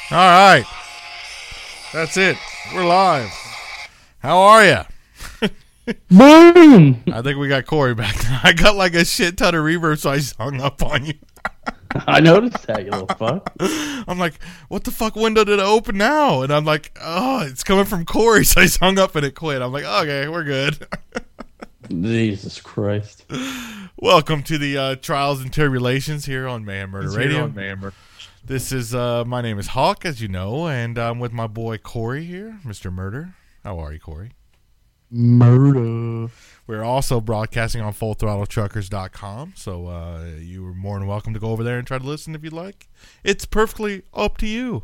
All right. That's it. We're live. How are you? Boom! I think we got Corey back. I got like a shit ton of reverb, so I just hung up on you. I noticed that, you little fuck. I'm like, what the fuck window did I open now? And I'm like, oh, it's coming from Corey, so I just hung up and it quit. I'm like, okay, we're good. Jesus Christ. Welcome to the Trials and Tribulations here on Man Murder Radio. This is, my name is Hawk, as you know, and I'm with my boy Corey here, Mr. Murder. How are you, Corey? Murder. We're also broadcasting on FullThrottleTruckers.com, so you are more than welcome to go over there and try to listen if you'd like. It's perfectly up to you.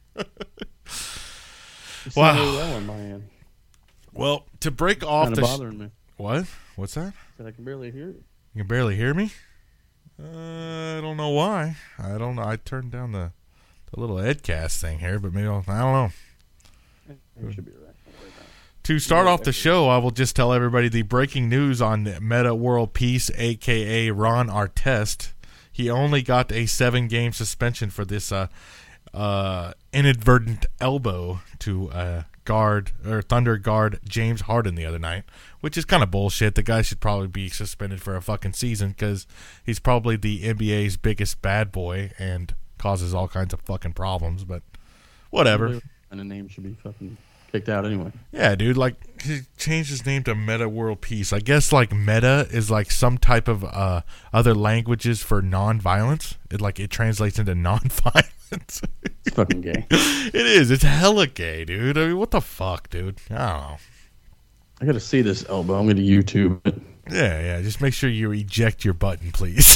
Wow. Well on my end. Well, to break off Kind the... of bothering me. What? What's that? Said I can barely hear you. You can barely hear me? I don't know why. I don't know. I turned down the little Edcast thing here, but maybe I don't know. You should be right. To start off the show, I will just tell everybody the breaking news on Meta World Peace, a.k.a. Ron Artest. He only got a 7-game suspension for this inadvertent elbow to Thunder guard James Harden the other night, which is kind of bullshit. The guy should probably be suspended for a fucking season because he's probably the NBA's biggest bad boy and causes all kinds of fucking problems, but whatever. And the name should be fucking kicked out anyway. Yeah, dude, like, he changed his name to Meta World Peace. I guess, like, meta is, like, some type of other languages for non-violence. It translates into non-violence. It's fucking gay. It is. It's hella gay, dude. I mean, what the fuck, dude? I don't know. I gotta see this elbow. I'm gonna YouTube it. Yeah. Just make sure you eject your button, please.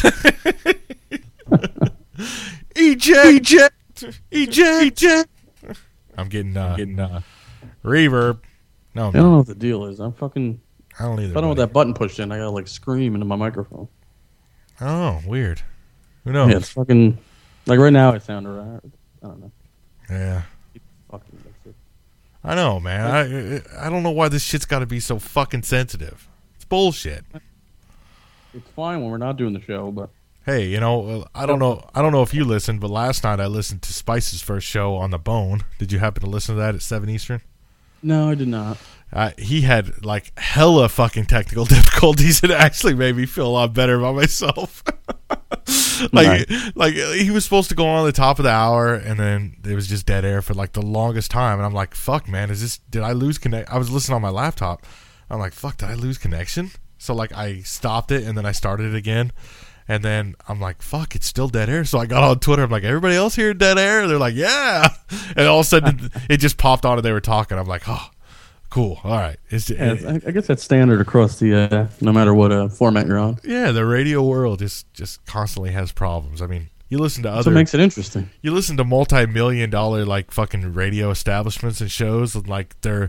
Eject. I'm getting reverb. No, I don't know what the deal is. I don't either. If I don't know what that button pushed in, I gotta like scream into my microphone. Oh, weird. Who knows? Yeah, it's fucking like right now I sound alright. I don't know. Yeah. Fucking that's it. I know, man. I don't know why this shit's got to be so fucking sensitive. It's bullshit. It's fine when we're not doing the show, but Hey, you know, I don't know if you listened, but last night I listened to Spice's first show on the Bone. Did you happen to listen to that at 7 Eastern? no, I did not. He had like hella fucking technical difficulties. It actually made me feel a lot better about myself. like he was supposed to go on the top of the hour, and then it was just dead air for like the longest time. And I'm like, fuck, man, did I lose connect? I was listening on my laptop. I'm like, fuck, did I lose connection? So like I stopped it and then I started it again. And then I'm like, fuck, it's still dead air. So I got on Twitter. I'm like, everybody else here dead air? And they're like, yeah. And all of a sudden, it just popped on and they were talking. I'm like, oh, cool. All right. I guess that's standard across the no matter what format you're on. Yeah, the radio world just constantly has problems. I mean, you listen to That's what makes it interesting. You listen to multi-million-dollar like fucking radio establishments and shows, and like their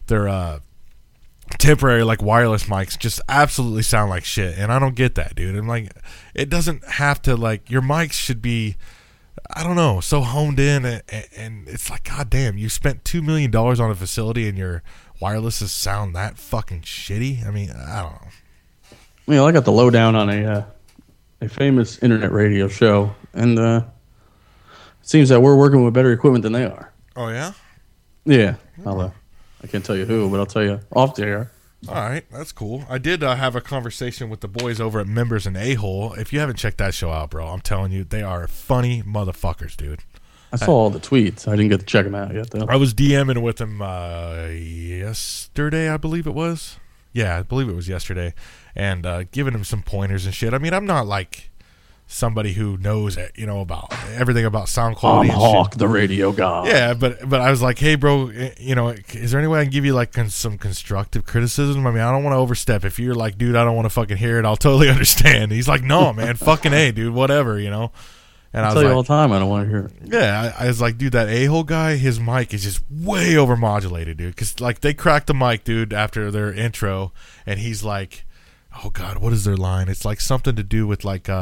temporary like wireless mics just absolutely sound like shit, and I don't get that, dude. I'm like, it doesn't have to, like, your mics should be, I don't know, so honed in, and it's like, god damn, you spent $2 million on a facility and your wirelesses sound that fucking shitty. I mean, I don't know. Well, I got the lowdown on a famous internet radio show, and it seems that we're working with better equipment than they are. Oh yeah? Yeah. I can't tell you who, but I'll tell you off the air. All right, that's cool. I did have a conversation with the boys over at Members and A-Hole. If you haven't checked that show out, bro, I'm telling you, they are funny motherfuckers, dude. I saw all the tweets. I didn't get to check them out yet, though. I was DMing with them yesterday, I believe it was. Yeah, I believe it was yesterday. And giving them some pointers and shit. I mean, I'm not like somebody who knows, you know, about everything about sound quality. I'm Hawk, the radio guy. Yeah, but I was like, hey, bro, you know, is there any way I can give you like some constructive criticism? I mean, I don't want to overstep. If you're like, dude, I don't want to fucking hear it, I'll totally understand. And he's like, no, man, fucking A, dude, whatever, you know. And I tell you all the time, I don't want to hear it. Yeah, I was like, dude, that A-hole guy, his mic is just way overmodulated, dude. Because like they cracked the mic, dude, after their intro, and he's like, oh god, what is their line? It's like something to do with like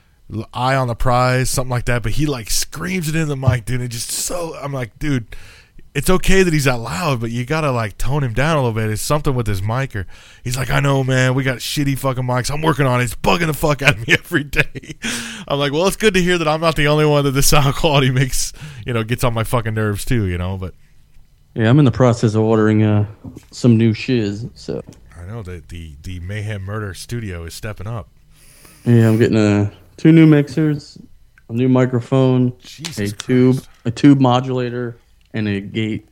eye on the prize, something like that. But he like screams it in the mic, dude. It just so, I'm like, dude, it's okay that he's that loud, but you gotta like tone him down a little bit. It's something with his mic, or he's like, I know, man, we got shitty fucking mics. I'm working on it. It's bugging the fuck out of me every day. I'm like, well, it's good to hear that I'm not the only one that the sound quality makes, gets on my fucking nerves too, but. Yeah, I'm in the process of ordering some new shiz, so. I know that the Mayhem Murder studio is stepping up. Yeah, I'm getting 2 new mixers, a new microphone, Jesus a tube modulator, and a gate.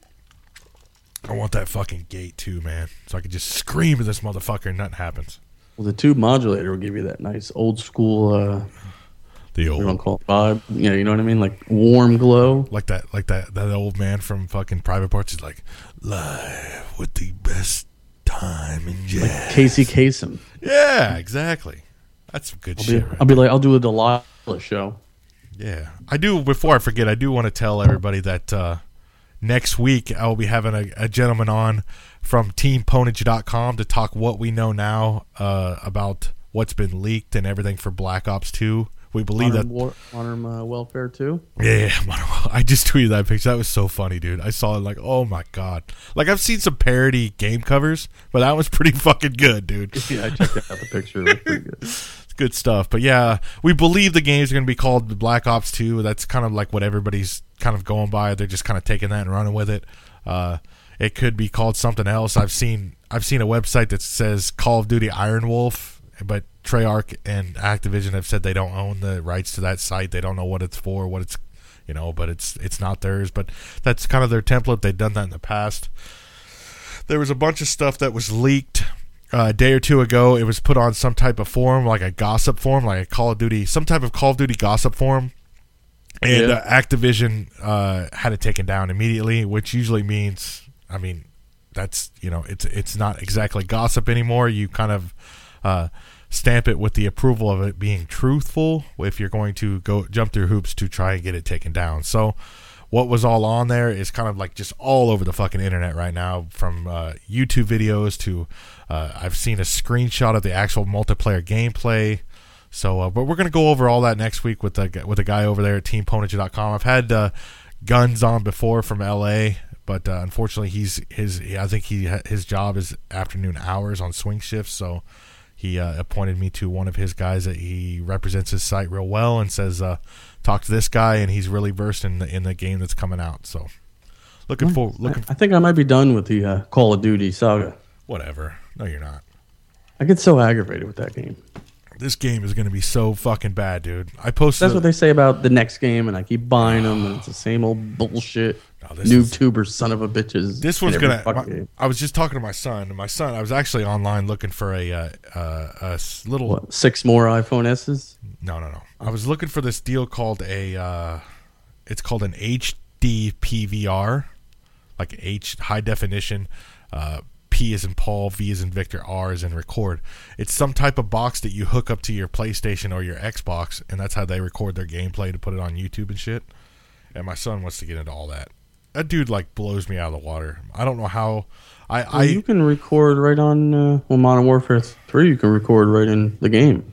I want that fucking gate too, man, so I can just scream at this motherfucker and nothing happens. Well, the tube modulator will give you that nice old school, the old, what do you call it, vibe. Yeah, you know what I mean, like warm glow, like that old man from fucking Private Parts. He's like, live with the best time in jazz. Like Casey Kasem. Yeah, exactly. That's some good shit. I'll be like, I'll do a Delilah show. Yeah, I do. Before I forget, I do want to tell everybody that next week I will be having a gentleman on from TeamPwnage.com to talk what we know now about what's been leaked and everything for Black Ops 2. We believe Modern Welfare 2? Yeah. I just tweeted that picture. That was so funny, dude. I saw it like, oh my God. Like, I've seen some parody game covers, but that was pretty fucking good, dude. Yeah, I checked out the picture. It was pretty good. It's good stuff. But yeah, we believe the game's going to be called Black Ops 2. That's kind of like what everybody's kind of going by. They're just kind of taking that and running with it. It could be called something else. I've seen a website that says Call of Duty Iron Wolf, but Treyarch and Activision have said they don't own the rights to that site. They don't know what it's for, what it's, but it's not theirs. But that's kind of their template. They've done that in the past. There was a bunch of stuff that was leaked a day or two ago. It was put on some type of forum, like a gossip forum, like some type of Call of Duty gossip forum. And Activision had it taken down immediately, which usually means, that's, it's not exactly gossip anymore. You kind of stamp it with the approval of it being truthful if you're going to go jump through hoops to try and get it taken down. So what was all on there is kind of like just all over the fucking internet right now, from YouTube videos to I've seen a screenshot of the actual multiplayer gameplay. So but we're going to go over all that next week with a guy over there at TeamPwnage.com. I've had Guns on before from LA, but unfortunately his job is afternoon hours on swing shifts, so he appointed me to one of his guys that he represents his site real well and says, talk to this guy, and he's really versed in the game that's coming out. So looking forward. I think I might be done with the Call of Duty saga. Whatever. No, you're not. I get so aggravated with that game. This game is going to be so fucking bad, dude. I posted. That's what they say about the next game, and I keep buying them, and it's the same old bullshit. Noob tuber son of a bitches. This one's gonna. I was just talking to my son. I was actually online looking for a little. What, 6 more iPhone S's? No. I was looking for this deal called it's called an HD PVR, like high definition. P is in Paul, V is in Victor, R is in record. It's some type of box that you hook up to your PlayStation or your Xbox, and that's how they record their gameplay to put it on YouTube and shit. And my son wants to get into all that. That dude like blows me out of the water. I don't know how. You can record right on Modern Warfare 3. You can record right in the game.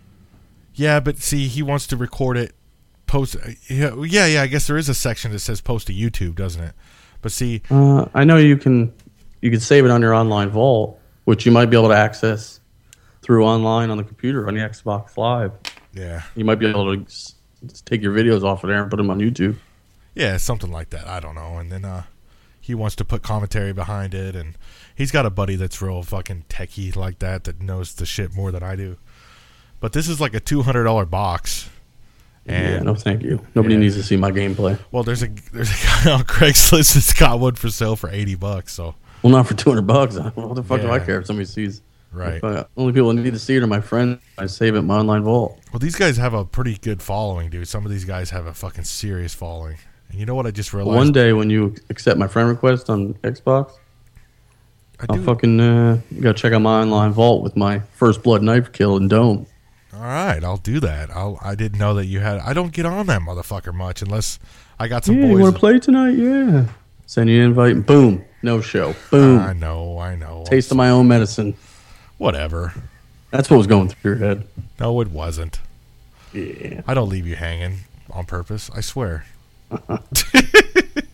Yeah, but see, he wants to record it. Post. Yeah. I guess there is a section that says post to YouTube, doesn't it? But see, I know you can. You can save it on your online vault, which you might be able to access through online on the computer on the Xbox Live. Yeah. You might be able to just take your videos off of there and put them on YouTube. Yeah, something like that. I don't know. And then he wants to put commentary behind it, and he's got a buddy that's real fucking techie like that knows the shit more than I do. But this is like a $200 box. And no, thank you. Nobody needs to see my gameplay. Well, there's a guy on Craigslist that's got one for sale for $80. So. Well, not for $200. What the fuck do I care if somebody sees? Right. Only people that need to see it are my friends. I save it in my online vault. Well, these guys have a pretty good following, dude. Some of these guys have a fucking serious following. And you know what I just realized? One day when you accept my friend request on Xbox, I'll fucking go check out my online vault with my first blood knife kill in Dome. All right, I'll do that. I didn't know that you had. I don't get on that motherfucker much unless I got some boys. You want to play tonight? Yeah. Send you an invite and boom, no show. Boom. I know. Taste of my own medicine. Whatever. That's what was going through your head. No, it wasn't. Yeah. I don't leave you hanging on purpose. I swear.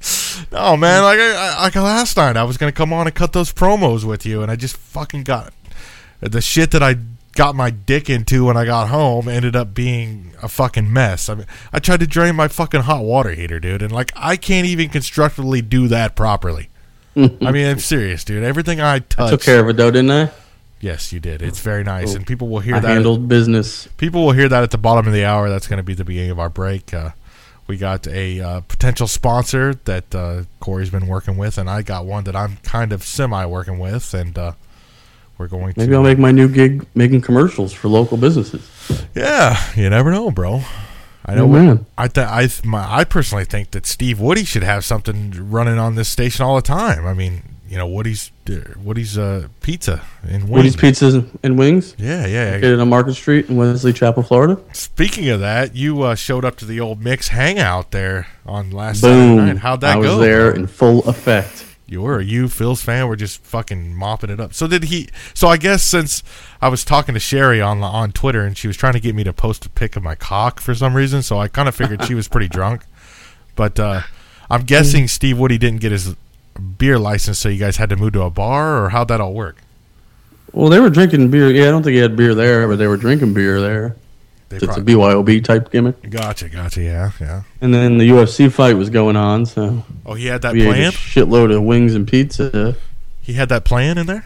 No, man. Like last night, I was gonna come on and cut those promos with you, and I just fucking got the shit that I got my dick into when I got home ended up being a fucking mess. I mean, I tried to drain my fucking hot water heater, dude, and like I can't even constructively do that properly. I mean, I'm serious, dude. Everything I touched. I took care of it though, didn't I? Yes, you did. It's very nice, and people will hear I that. handled business. People will hear that at the bottom of the hour. That's going to be the beginning of our break. We got a potential sponsor that Corey's been working with, and I got one that I'm kind of semi-working with, and we're going to... Maybe I'll make my new gig making commercials for local businesses. Yeah, you never know, bro. I know. Man. I personally think that Steve Woody should have something running on this station all the time. I mean, you know, Woody's Pizza and Wings. Woody's Pizzas and Wings? Yeah. Located on Market Street in Wesley Chapel, Florida. Speaking of that, you showed up to the old Mix Hangout there on last Boom. Saturday night. How'd that go? I was there in full effect. You, Phil's fan, were just fucking mopping it up. So I guess since I was talking to Sherry on Twitter and she was trying to get me to post a pic of my cock for some reason, so I kind of figured she was pretty drunk. But I'm guessing Steve Woody didn't get his beer license, so you guys had to move to a bar, or how'd that all work? Well, they were drinking beer. Yeah, I don't think he had beer there, but they were drinking beer there. It's a BYOB type gimmick. Gotcha, yeah. And then the UFC fight was going on, so... Oh, he had that we planned? Ate a shitload of wings and pizza. He had that plan in there?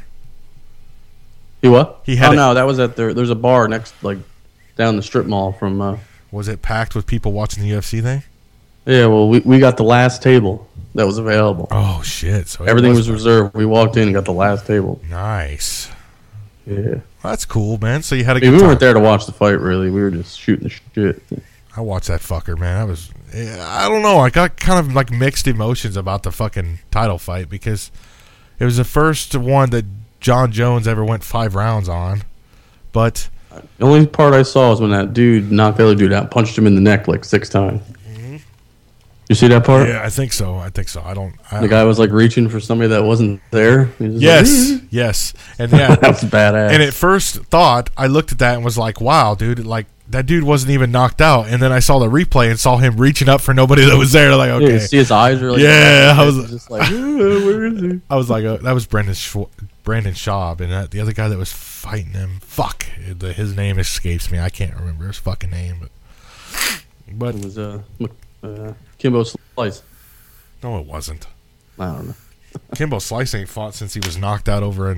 He what? No, that was at there's a bar next, like, down the strip mall from... Was it packed with people watching the UFC thing? Yeah, well, we got the last table that was available. Oh, shit. So everything was reserved. We walked in and got the last table. Nice. Yeah. That's cool, man. So you had a good time. We weren't there to watch the fight, really. We were just shooting the shit. I watched that fucker, man. I don't know. I got kind of like mixed emotions about the fucking title fight because it was the first one that John Jones ever went 5 rounds on. But the only part I saw was when that dude knocked the other dude out, punched him in the neck like 6 times. You see that part? Yeah, I think so. The guy was like reaching for somebody that wasn't there. Yes. And yeah, that was badass. And at first thought, I looked at that and was like, wow, dude, like that dude wasn't even knocked out. And then I saw the replay and saw him reaching up for nobody that was there. Like, okay. Yeah, you see his eyes were like, I was just like, where is he? I was like, that was Brandon Schaub, and the other guy that was fighting him. Fuck, his name escapes me. I can't remember his fucking name, but it was Kimbo Slice. No, it wasn't. I don't know. Kimbo Slice ain't fought since he was knocked out over in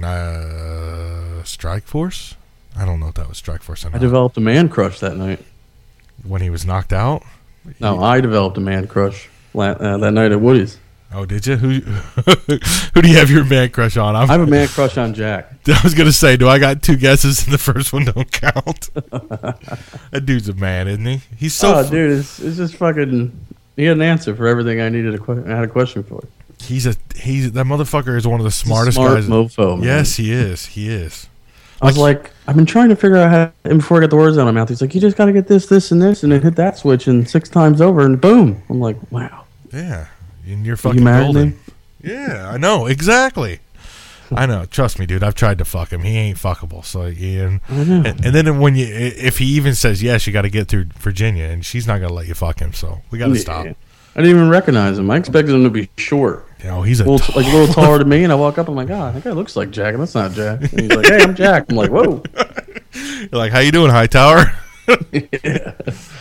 Strike Force. I don't know if that was Strike Force or not. I developed a man crush that night. When he was knocked out? No, I developed a man crush that night at Woody's. Oh, did you? Who do you have your man crush on? I have a man crush on Jack. I was going to say, do I got 2 guesses and the first one don't count? That dude's a man, isn't he? He's so... dude, it's just fucking... He had an answer for everything I needed. I had a question for. That motherfucker is one of the smartest guys. Mofo, man. Yes, he is. I was like, I've been trying to figure out how. And before I got the words out of my mouth, he's like, you just got to get this, and this, and then hit that switch, and 6 times over, and boom. I'm like, wow. Yeah, and you're fucking golden. Yeah, I know exactly. I know. Trust me, dude. I've tried to fuck him. He ain't fuckable. So, and then if he even says yes, you got to get through Virginia, and she's not gonna let you fuck him. So we got to stop. I didn't even recognize him. I expected him to be short. He's a little taller than me, and I walk up. I'm like, God, that guy looks like Jack, and that's not Jack. And he's like, Hey, I'm Jack. I'm like, whoa. You're like, how you doing, Hightower? Yeah.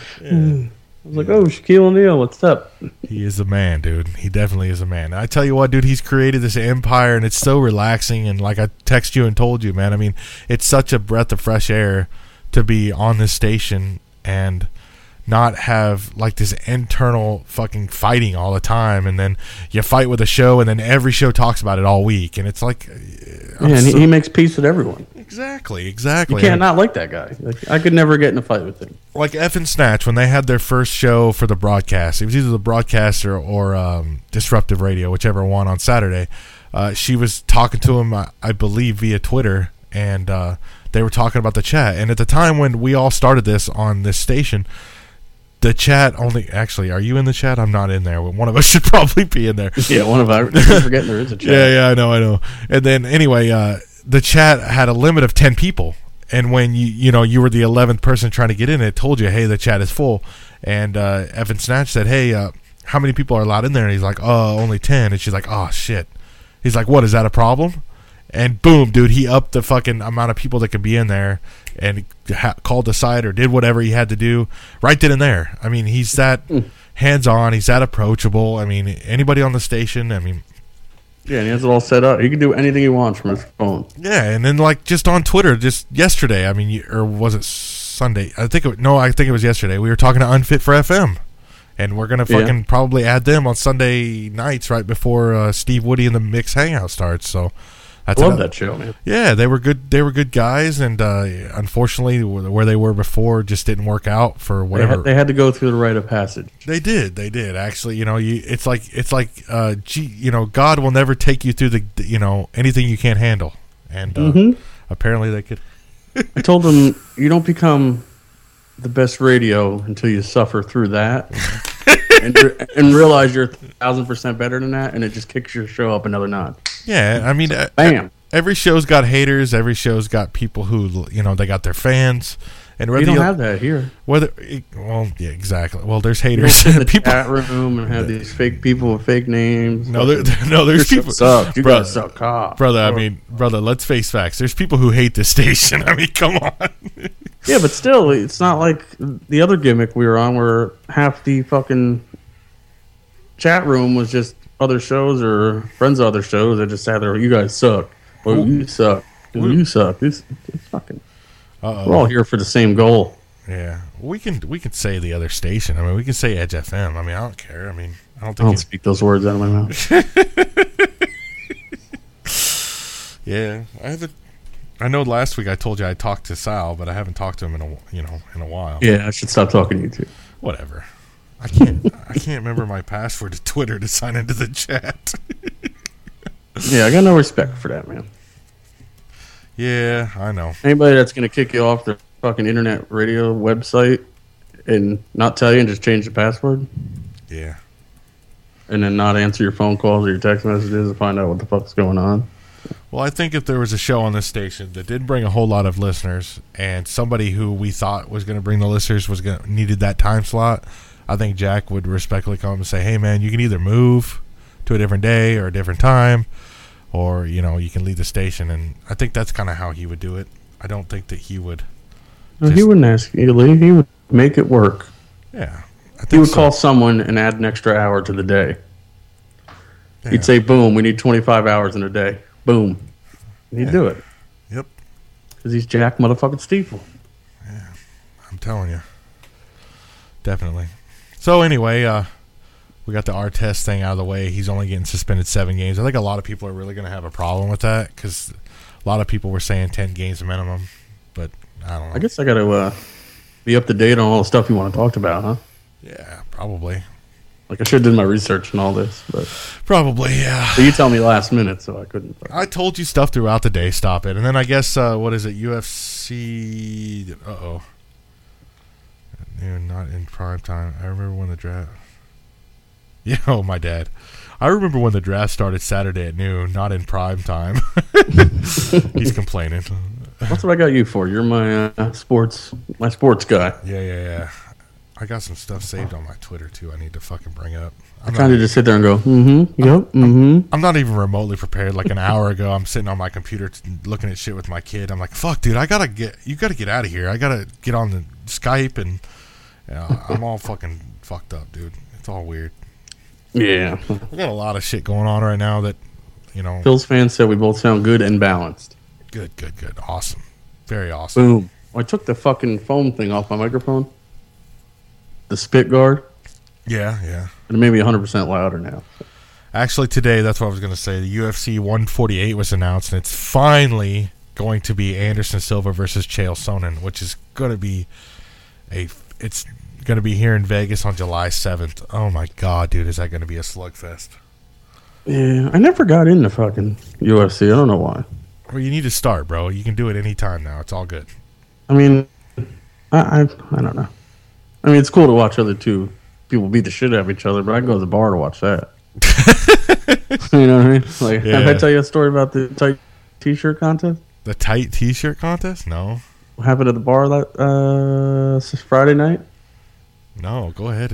I was like, oh, Shaquille O'Neal, what's up? He is a man, dude. He definitely is a man. I tell you what, dude, he's created this empire, and it's so relaxing. And like I texted you and told you, man, I mean, it's such a breath of fresh air to be on this station and not have like this internal fucking fighting all the time. And then you fight with a show, and then every show talks about it all week. And it's like... he makes peace with everyone. Exactly. You can't not like that guy. Like, I could never get in a fight with him. Like F and Snatch, when they had their first show for the broadcast, it was either the broadcaster or Disruptive Radio, whichever one on Saturday. She was talking to him, I believe, via Twitter, and they were talking about the chat. And at the time when we all started this on this station, the chat only... Actually, are you in the chat? I'm not in there. One of us should probably be in there. Yeah, one of us. I'm forgetting there is a chat. Yeah, I know. And then, anyway... the chat had a limit of 10 people, and when you were the 11th person trying to get in, it told you, hey, the chat is full. And Evan Snatch said, hey, how many people are allowed in there? And he's like, oh, only 10. And she's like, oh, shit. He's like, what, is that a problem? And boom, dude, he upped the fucking amount of people that could be in there and called aside or did whatever he had to do right then and there. I mean, he's that hands-on. He's that approachable. I mean, anybody on the station, I mean. Yeah, and he has it all set up. He can do anything he wants from his phone. Yeah, and then like just on Twitter, just yesterday, I mean, or was it Sunday? I think it was yesterday. We were talking to Unfit for FM. And we're going to fucking probably add them on Sunday nights right before Steve Woody and the Mix Hangout starts. So I love that show, man. Yeah, they were good. They were good guys, and unfortunately, where they were before just didn't work out for whatever. They had to go through the rite of passage. They did. Actually, it's like God will never take you through the anything you can't handle, and apparently they could. I told them you don't become the best radio until you suffer through that and realize you're 1,000% better than that, and it just kicks your show up another notch. Yeah, I mean, bam. Every show's got haters. Every show's got people who they got their fans. And you don't have that here. Yeah, exactly. Well, there's haters. In the chat room and have these fake people with fake names. There's people. Suck. You guys suck, brother. Let's face facts. There's people who hate this station. I mean, come on. Yeah, but still, it's not like the other gimmick we were on, where half the fucking chat room was just other shows or friends of other shows that just sat there. You guys suck. Or you suck. You suck. It's fucking. We're all here for the same goal. Yeah, we can say the other station. I mean, we can say Edge FM. I mean, I don't care. I mean, I don't speak those words out of my mouth. Yeah, I know last week I told you I talked to Sal, but I haven't talked to him in a while. Yeah, I should stop talking to you too. Whatever. I can't remember my password to Twitter to sign into the chat. Yeah, I got no respect for that, man. Yeah, I know. Anybody that's going to kick you off their fucking internet radio website and not tell you and just change the password. Yeah. And then not answer your phone calls or your text messages to find out what the fuck's going on. Well, I think if there was a show on this station that did bring a whole lot of listeners and somebody who we thought was going to bring the listeners needed that time slot, I think Jack would respectfully come and say, hey, man, you can either move to a different day or a different time, or, you can leave the station. And I think that's kind of how he would do it. I don't think that he would. No, he wouldn't ask you to leave. He would make it work. Yeah. He would call someone and add an extra hour to the day. Yeah. He'd say, boom, we need 25 hours in a day. Boom. And he'd do it. Yep. Because he's Jack motherfucking Steeple. Yeah. I'm telling you. Definitely. So anyway, we got the Artest thing out of the way. He's only getting suspended 7 games. I think a lot of people are really going to have a problem with that because a lot of people were saying 10 games minimum. But I don't know. I guess I got to be up to date on all the stuff you want to talk about, huh? Yeah, probably. Like I should have done my research and all this, but probably, yeah. But you tell me last minute, so I couldn't. I told you stuff throughout the day. Stop it. And then I guess what is it? UFC. Not in prime time. I remember when the draft. Yeah, my dad. I remember when the draft started Saturday at noon, not in prime time. He's complaining. That's what I got you for. You're my sports guy. Yeah. I got some stuff saved on my Twitter too. I need to fucking bring up. I kind of just sit there and go, I'm not even remotely prepared. Like an hour ago, I'm sitting on my computer looking at shit with my kid. I'm like, fuck, dude, you gotta get out of here. I gotta get on the Skype and I'm all fucking fucked up, dude. It's all weird. Yeah. We got a lot of shit going on right now that, Phil's fans said we both sound good and balanced. Good. Awesome. Very awesome. Boom. I took the fucking foam thing off my microphone. The spit guard. Yeah. And it made me 100% louder now. Actually, today, that's what I was going to say. The UFC 148 was announced, and it's finally going to be Anderson Silva versus Chael Sonnen, which is going to be it's going to be here in Vegas on July 7th. Oh, my God, dude, is that going to be a slugfest? Yeah, I never got into fucking UFC. I don't know why. Well, you need to start, bro. You can do it anytime now. It's all good. I mean, I don't know. I mean, it's cool to watch other two people beat the shit out of each other, but I go to the bar to watch that. You know what I mean? Like, yeah. Have I tell you a story about the tight T-shirt contest? The tight T-shirt contest? No. What happened at the bar Friday night? No, go ahead and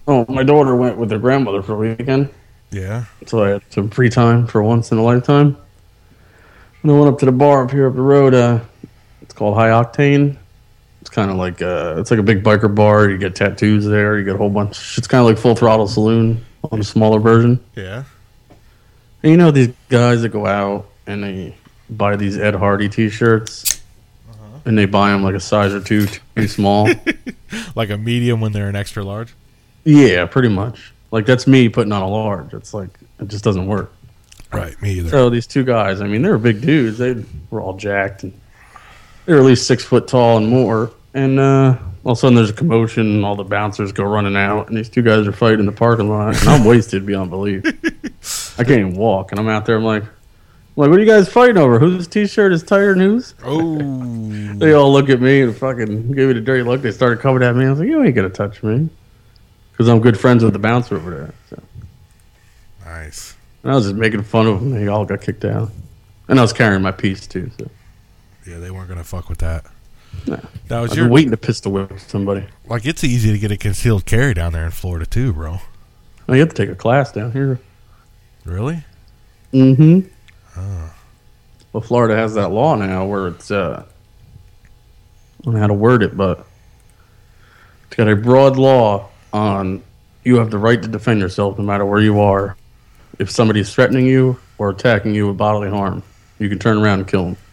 Oh, my daughter went with her grandmother for a weekend, Yeah. so I had some free time for once in a lifetime. And I went up to the bar up here up the road. It's called High Octane. It's kind of like it's like a big biker bar. You get tattoos there. You get a whole bunch. It's kind of like Full Throttle Saloon on a smaller version. Yeah. And you know these guys that go out and they buy these Ed Hardy T-shirts, and they buy them like a size or two too small. Like a medium when they're an extra large. Yeah, pretty much. Like that's me putting on a large. It's like it just doesn't work. Right. Me either. So these two guys, I mean, they were big dudes. They were all jacked, and they were at least 6 foot tall and more. And all of a sudden, there's a commotion, and all the bouncers go running out, and these two guys are fighting in the parking lot. And I'm wasted beyond belief. I can't even walk, and I'm out there. I'm like, what are you guys fighting over? Whose T-shirt is tighter than whose? Oh. They all look at me and fucking gave me the dirty look. They started coming at me. I was like, you ain't gonna touch me, because I'm good friends with the bouncer over there. So. Nice. And I was just making fun of them. They all got kicked out. And I was carrying my piece, too. So. Yeah, they weren't going to fuck with that. Nah. Now, I've been waiting to pistol whip somebody. Like, it's easy to get a concealed carry down there in Florida, too, bro. Oh, you have to take a class down here. Really? Mm-hmm. Oh. Well, Florida has that law now where it's, I don't know how to word it, but it's got a broad law on you have the right to defend yourself no matter where you are. If somebody's threatening you or attacking you with bodily harm, you can turn around and kill them.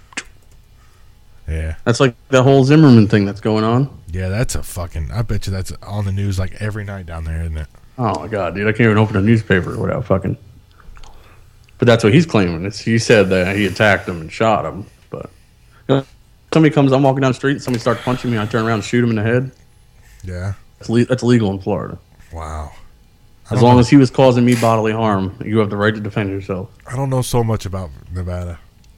Yeah. That's like that whole Zimmerman thing that's going on. Yeah, that's a fucking... I bet you that's on the news like every night down there, isn't it? Oh, my God, dude. I can't even open a newspaper without fucking... But that's what he's claiming. He said that he attacked him and shot him. But somebody comes, I'm walking down the street, somebody starts punching me, I turn around and shoot him in the head. Yeah. That's legal in Florida. Wow. As long as he was causing me bodily harm, you have the right to defend yourself. I don't know so much about Nevada.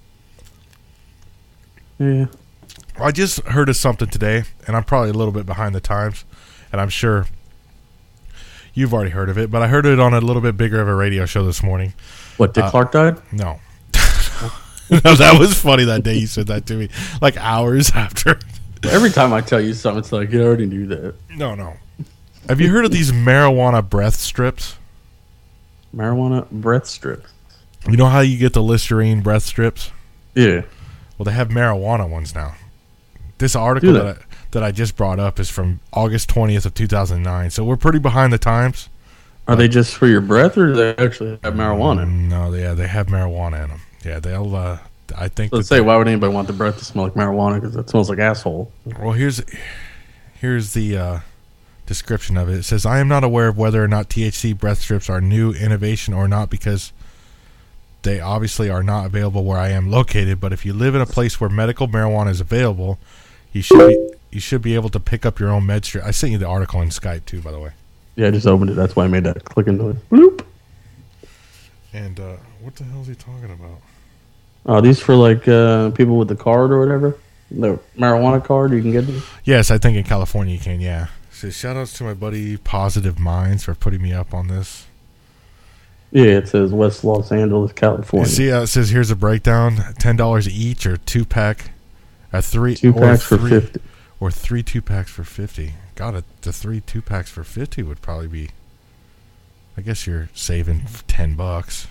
Yeah. I just heard of something today, and I'm probably a little bit behind the times, and I'm sure you've already heard of it, but I heard it on a little bit bigger of a radio show this morning. What, Dick Clark died? No. No, that was funny that day you said that to me, like hours after. Every time I tell you something, it's like, you already knew that. No. Have you heard of these marijuana breath strips? Marijuana breath strips? You know how you get the Listerine breath strips? Yeah. Well, they have marijuana ones now. This article that I just brought up is from August 20th of 2009, so we're pretty behind the times. Are they just for your breath, or do they actually have marijuana in them? No, they have marijuana in them. Yeah, they'll, I think... Let's say, why would anybody want the breath to smell like marijuana? Because it smells like asshole. Well, here's the description of it. It says, I am not aware of whether or not THC breath strips are new innovation or not, because they obviously are not available where I am located, but if you live in a place where medical marijuana is available, you should be able to pick up your own med strip. I sent you the article in Skype too, by the way. Yeah, I just opened it. That's why I made that clicking noise. Bloop. And what the hell is he talking about? Oh, these for like people with the card or whatever? The marijuana card, you can get them? Yes, I think in California you can, yeah. So shout outs to my buddy Positive Minds for putting me up on this. Yeah, it says West Los Angeles, California. See how it says here's a breakdown: $10 each, or 2-pack, two packs for $50, or 3 2-packs for $50. God, the 3 2-packs for $50 would probably be. I guess you're saving $10.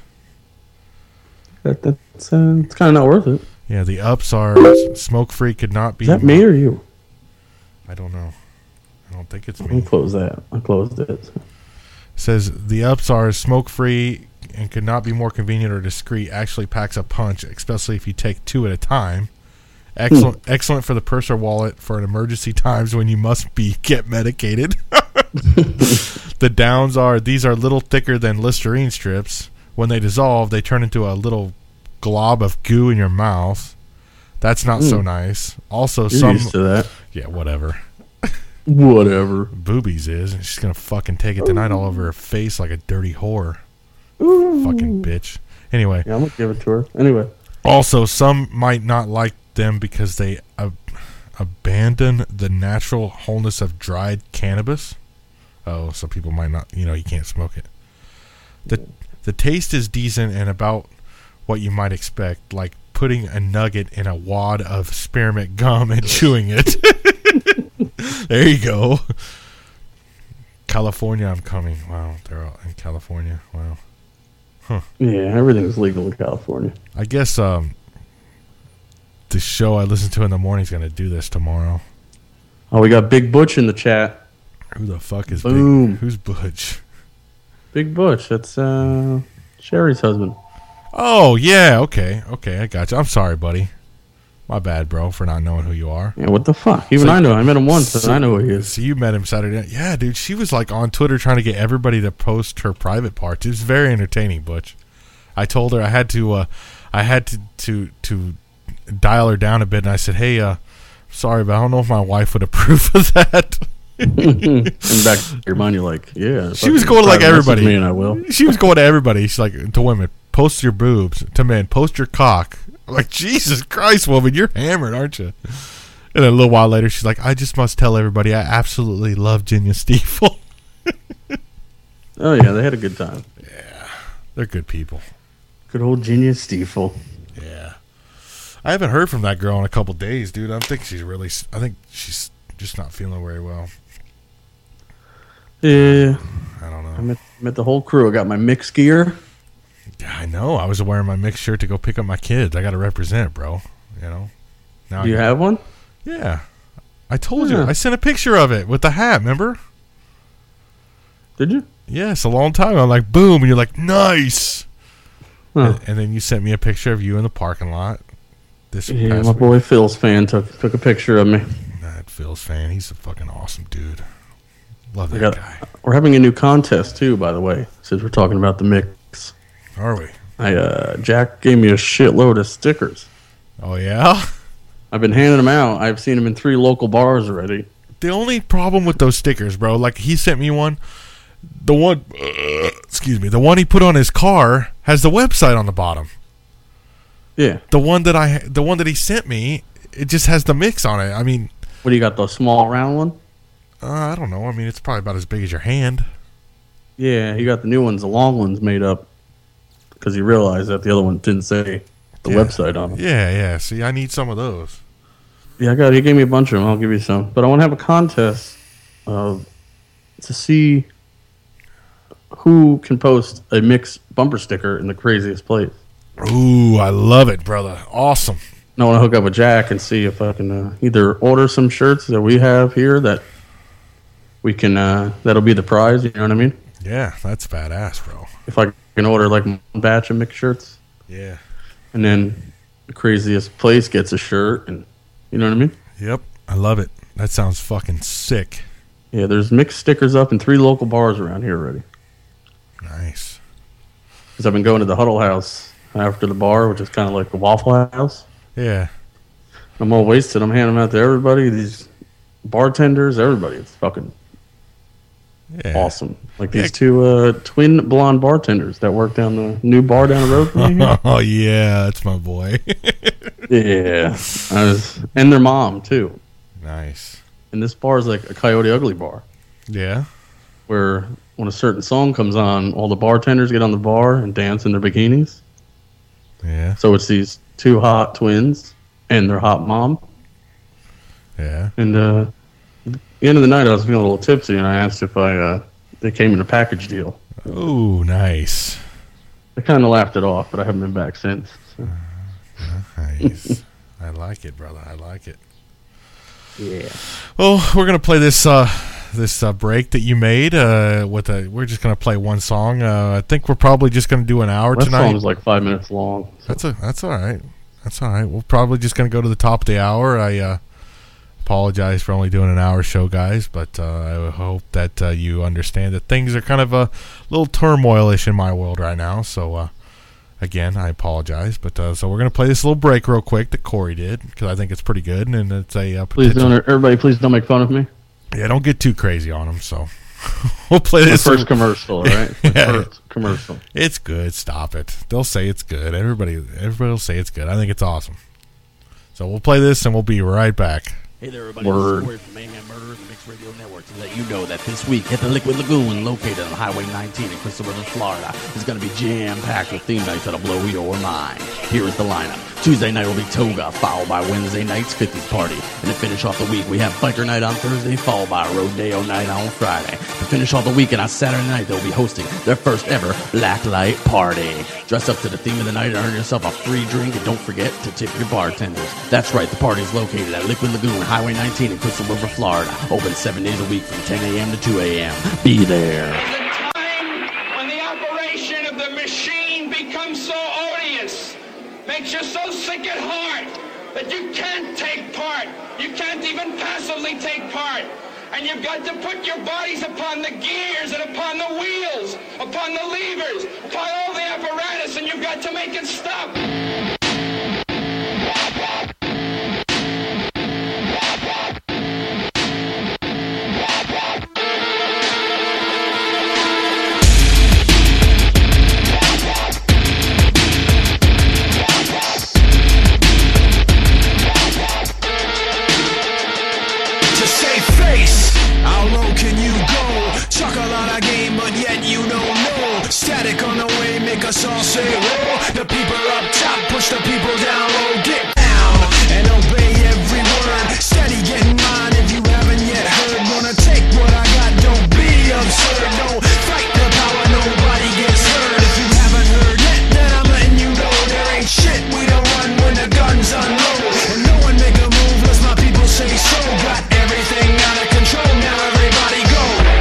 That's it's kind of not worth it. Yeah, the ups are smoke free. Could not be. Is that me or you? I don't know. I don't think it's Let me. me close that. I closed it. Says the ups are smoke free and could not be more convenient or discreet. Actually packs a punch, especially if you take 2 at a time. Excellent for the purse or wallet for an emergency times when you must get medicated. The downs are these are a little thicker than Listerine strips. When they dissolve, they turn into a little glob of goo in your mouth. That's not so nice. Also, You're used to that. Yeah, whatever. Whatever. Boobies is. And she's gonna fucking take it tonight all over her face like a dirty whore. Fucking bitch. Anyway. Yeah, I'm gonna give it to her. Anyway. Also, some might not like them because they abandon the natural wholeness of dried cannabis. Oh, some people might not. You can't smoke it. The taste is decent and about what you might expect, like putting a nugget in a wad of spearmint gum and chewing it. There you go. California, I'm coming. Wow, they're all in California. Wow. Yeah, everything's legal in California. I guess the show I listen to in the morning is going to do this tomorrow. Oh, we got Big Butch in the chat. Who the fuck is Boom. Big? Who's Butch? Big Butch. That's Sherry's husband. Oh, yeah. Okay, I got you. I'm sorry, buddy. My bad, bro, for not knowing who you are. Yeah, what the fuck? Even I know. I met him once, and I know who he is. So you met him Saturday night. Yeah, dude. She was like on Twitter trying to get everybody to post her private parts. It was very entertaining, Butch. I told her I had to dial her down a bit, and I said, "Hey, sorry, but I don't know if my wife would approve of that." And back in your mind, you're like, "Yeah." She was going to like everybody. Me and I will. She was going to everybody. She's like, to women, post your boobs. To men, post your cock. I'm like, Jesus Christ, woman, you're hammered, aren't you? And then a little while later, she's like, I just must tell everybody I absolutely love Ginya Stiefel. Oh, yeah, they had a good time. Yeah, they're good people. Good old Ginya Stiefel. Yeah. I haven't heard from that girl in a couple days, dude. I think she's just not feeling very well. Yeah. I don't know. I met the whole crew. I got my mixed gear. Yeah, I know. I was wearing my mixed shirt to go pick up my kids. I got to represent, bro. You know? Now Do you have one? Yeah. I told you. I sent a picture of it with the hat, remember? Did you? Yes, a long time ago. I'm like, boom. And you're like, nice. Huh. And then you sent me a picture of you in the parking lot. Yeah, my boy Phil's fan took a picture of me. That Phil's fan. He's a fucking awesome dude. Love that guy. We're having a new contest, too, by the way, since we're talking about the mix. Are we? Jack gave me a shitload of stickers. Oh, yeah? I've been handing them out. I've seen them in 3 local bars already. The only problem with those stickers, bro, like he sent me one. The one he put on his car has the website on the bottom. Yeah. The one that he sent me, it just has the mix on it. I mean, what do you got? The small round one? I don't know. I mean, it's probably about as big as your hand. Yeah, he got the new ones, the long ones made up because he realized that the other one didn't say the website on them. Yeah. See, I need some of those. Yeah, he gave me a bunch of them. I'll give you some. But I want to have a contest to see who can post a mixed bumper sticker in the craziest place. Ooh, I love it, brother. Awesome. I want to hook up with Jack and see if I can either order some shirts that we have here that we can, that'll be the prize, you know what I mean? Yeah, that's badass, bro. If I can order like one batch of mixed shirts. Yeah. And then the craziest place gets a shirt, and you know what I mean? Yep, I love it. That sounds fucking sick. Yeah, there's mixed stickers up in 3 local bars around here already. Nice. Because I've been going to the Huddle House after the bar, which is kind of like the Waffle House. Yeah. I'm all wasted. I'm handing them out to everybody, these bartenders, everybody. It's fucking awesome. Like these 2 twin blonde bartenders that work down the new bar down the road from me. Oh, yeah, that's my boy. Yeah. And their mom, too. Nice. And this bar is like a Coyote Ugly bar. Yeah. Where when a certain song comes on, all the bartenders get on the bar and dance in their bikinis. Yeah. So it's these 2 hot twins and their hot mom. Yeah. And at the end of the night, I was feeling a little tipsy, and I asked if they came in a package deal. Oh, nice. I kind of laughed it off, but I haven't been back since. So. Nice. I like it, brother. I like it. Yeah. Well, we're gonna play this break that you made. We're just gonna play one song. I think we're probably just gonna do an hour tonight. That song's like 5 minutes long. So. That's all right. That's all right. We're probably just gonna go to the top of the hour. I apologize for only doing an hour show, guys, but I hope that you understand that things are kind of a little turmoil-ish in my world right now. So, again, I apologize, but so we're gonna play this little break real quick that Corey did because I think it's pretty good, and it's a everybody, please don't make fun of me. Yeah, don't get too crazy on him. So we'll play this first commercial, right? First commercial. It's good. Stop it. They'll say it's good. Everybody will say it's good. I think it's awesome. So we'll play this, and we'll be right back. Hey there, everybody. This is Corey from Mayhem Murderers and Mixed Radio Network to let you know that this week at the Liquid Lagoon, located on Highway 19 in Crystal River, Florida, is going to be jam-packed with theme nights that'll blow your mind. Here is the lineup. Tuesday night will be Toga, followed by Wednesday night's 50s party. And to finish off the week, we have Biker Night on Thursday, followed by Rodeo Night on Friday. To finish off the weekend on Saturday night, they'll be hosting their first ever Blacklight Party. Dress up to the theme of the night and earn yourself a free drink, and don't forget to tip your bartenders. That's right, the party is located at Liquid Lagoon, Highway 19 in Crystal River, Florida. Open 7 days a week from 10 a.m. to 2 a.m. Be there. There's a time when the operation of the machine becomes so odious, makes you so sick at heart that you can't take part. You can't even passively take part. And you've got to put your bodies upon the gears and upon the wheels, upon the levers, upon all the apparatus, and you've got to make it stop. Static on the way, make us all say whoa. The people up top, push the people down low. Get down and obey every word. Steady getting mine if you haven't yet heard. Wanna take what I got, don't be absurd. Don't fight the power, nobody gets hurt. If you haven't heard yet, then I'm letting you know there ain't shit. We don't run when the guns unload. And no one make a move unless my people say so. Got everything out of control, now everybody go.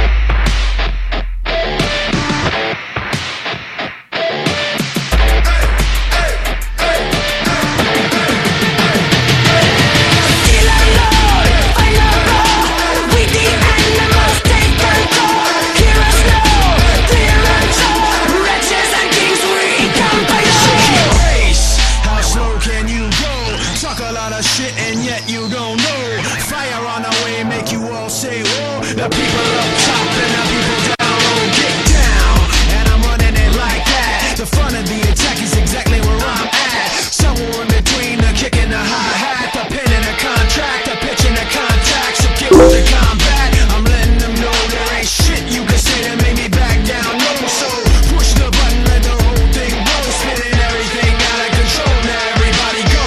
The people up top and the people down low. Get down, and I'm running it like that. The front of the attack is exactly where I'm at. Somewhere in between the kick and the hi-hat, the pin and the contract, the pitch and the contact. So get with the combat. I'm letting them know there ain't shit you can say that made me back down. No, so push the button, let the whole thing roll. Spinning everything out of control. Now everybody go.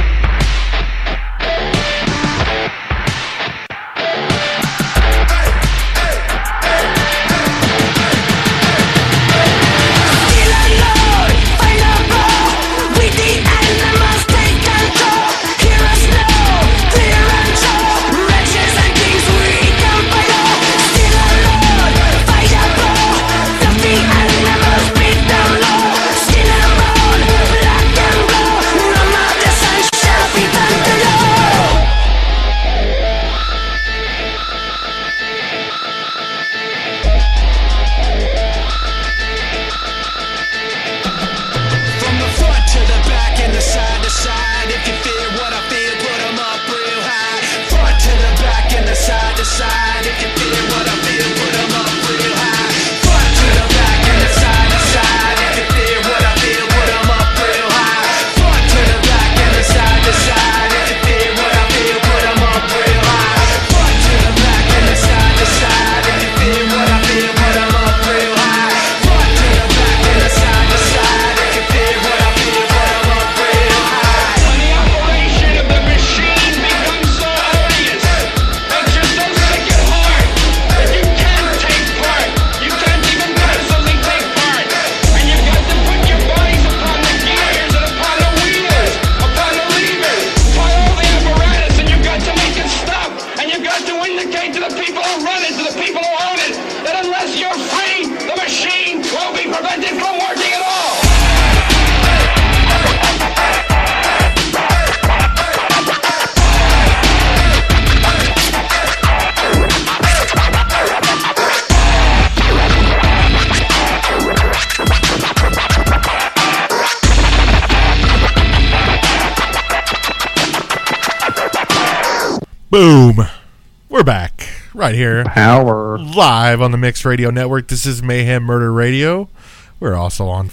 Boom. We're back right here. Power. Live on the Mixed Radio Network. This is Mayhem Murder Radio. We're also on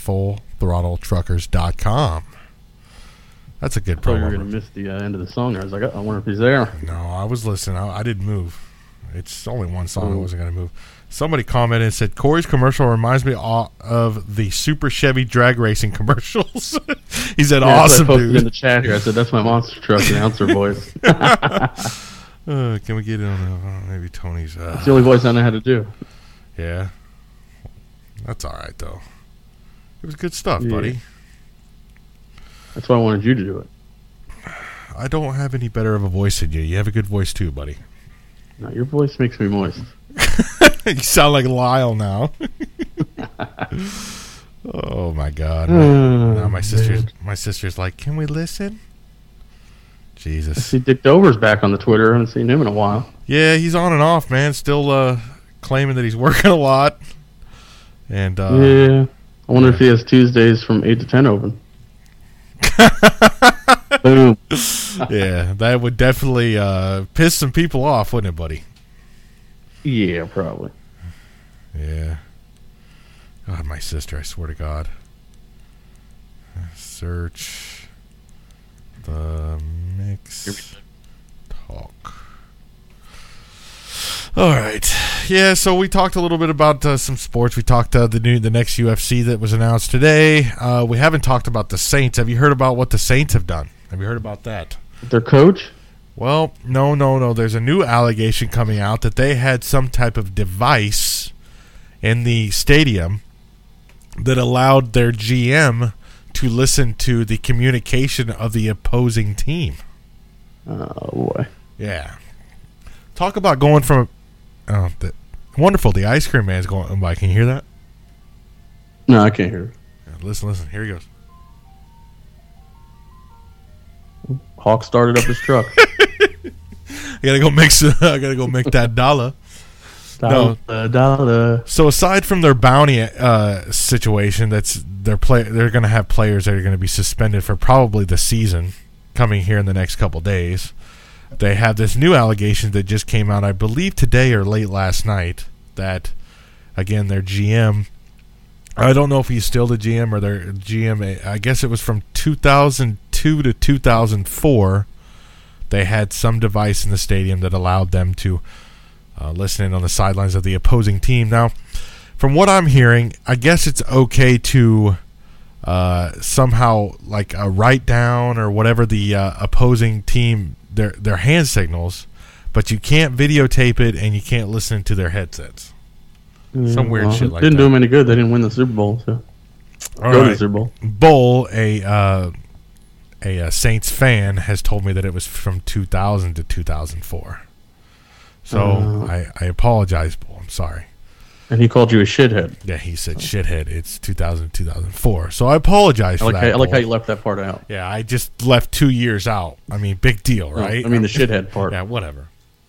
FullThrottleTruckers.com. That's a good I thought you were promo. going to miss the end of the song. I was like, I wonder if he's there. No, I was listening. I didn't move. It's only one song. I wasn't going to move. Somebody commented and said, Corey's commercial reminds me of the Super Chevy drag racing commercials. He said, awesome, I posted dude. in the chat here. I said, that's my monster truck announcer voice. Can we get it on maybe Tony's? It's the only voice I know how to do. Yeah. That's all right, though. It was good stuff, Yeah. buddy. That's why I wanted you to do it. I don't have any better of a voice than you. You have a good voice, too, buddy. No, your voice makes me moist. You sound like Lyle now. Oh my God! Now my sister's like, can we listen? I Jesus. see Dick Dover's back on the Twitter. I haven't seen him in a while. Yeah, he's on and off, man. Still claiming that he's working a lot. And Yeah. I wonder if he has Tuesdays from 8 to 10 open. Boom. yeah, that would definitely piss some people off, wouldn't it, buddy? Yeah, probably. Yeah. God, my sister, I swear to God. Search the mix talk. All right. Yeah, so we talked a little bit about some sports. We talked the next UFC that was announced today. We haven't talked about the Saints. Have you heard about what the Saints have done? Have you heard about that? Their coach? Well, no. There's a new allegation coming out that they had some type of device in the stadium that allowed their GM to listen to the communication of the opposing team. Oh, boy. Yeah. Talk about going from... wonderful. The ice cream man's going by. Can you hear that? No, I can't hear it. Yeah, listen. Here he goes. Hawk started up his truck. I gotta go make that dollar. Dollar. So aside from their bounty situation, they're going to have players that are going to be suspended for probably the season coming here in the next couple days. They have this new allegation that just came out, I believe today or late last night, that again their GM, I don't know if he's still the GM or their GM. I guess it was from 2002 to 2004. They had some device in the stadium that allowed them to listen in on the sidelines of the opposing team. Now, from what I'm hearing, I guess it's okay to somehow write down or whatever the opposing team their hand signals, but you can't videotape it and you can't listen to their headsets. Some weird shit like that. Didn't do them any good. They didn't win the Super Bowl. So All go to right. the Super Bowl. Bull, a Saints fan, has told me that it was from 2000 to 2004. So I apologize, Bull. I'm sorry. And he called you a shithead. Yeah, he said shithead. It's 2000 2004. So I apologize for that. I like how Bull. you left that part out. Yeah, I just left 2 years out. I mean, big deal, right? I mean the shithead part. Yeah, whatever.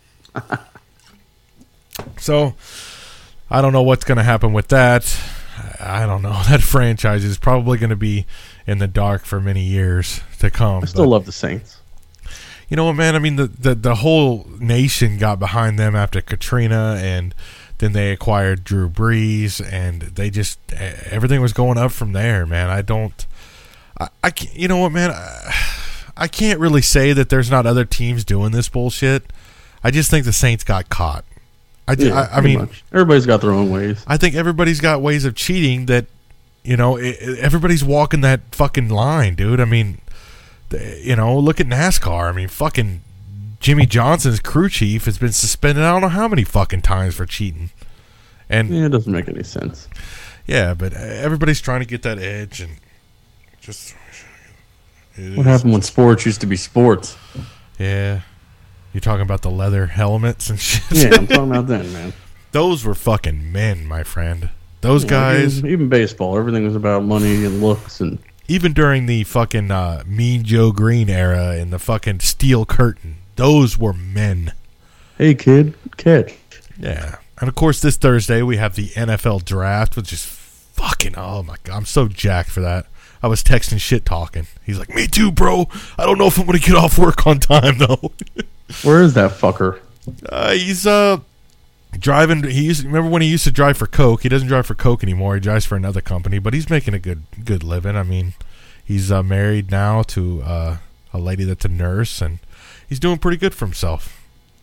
So, I don't know what's going to happen with that. I don't know. That franchise is probably going to be in the dark for many years to come. I still love the Saints. You know what, man? I mean, the whole nation got behind them after Katrina, and then they acquired Drew Brees, and they just everything was going up from there, man. I can't, you know what, man? I can't really say that there's not other teams doing this bullshit. I just think the Saints got caught. I mean, much. Everybody's got their own ways. I think everybody's got ways of cheating that, you know, everybody's walking that fucking line, dude. I mean, you know, look at NASCAR. I mean, fucking Jimmy Johnson's crew chief has been suspended I don't know how many fucking times for cheating. And Yeah, it doesn't make any sense. yeah, but everybody's trying to get that edge, and just What happened when sports used to be sports? Yeah, you're talking about the leather helmets and shit. Yeah, I'm talking about then, man. Those were fucking men, my friend. Those guys. Even baseball, everything was about money and looks and. Even during the fucking Mean Joe Green era and the fucking Steel Curtain, those were men. Hey, kid, catch. Yeah. And, of course, this Thursday we have the NFL Draft, which is fucking, oh, my God. I'm so jacked for that. I was texting shit talking. He's like, me too, bro. I don't know if I'm going to get off work on time, though. Where is that fucker? He's driving. Remember when he used to drive for Coke? He doesn't drive for Coke anymore. He drives for another company, but he's making a good living. I mean, he's married now to a lady that's a nurse, and he's doing pretty good for himself.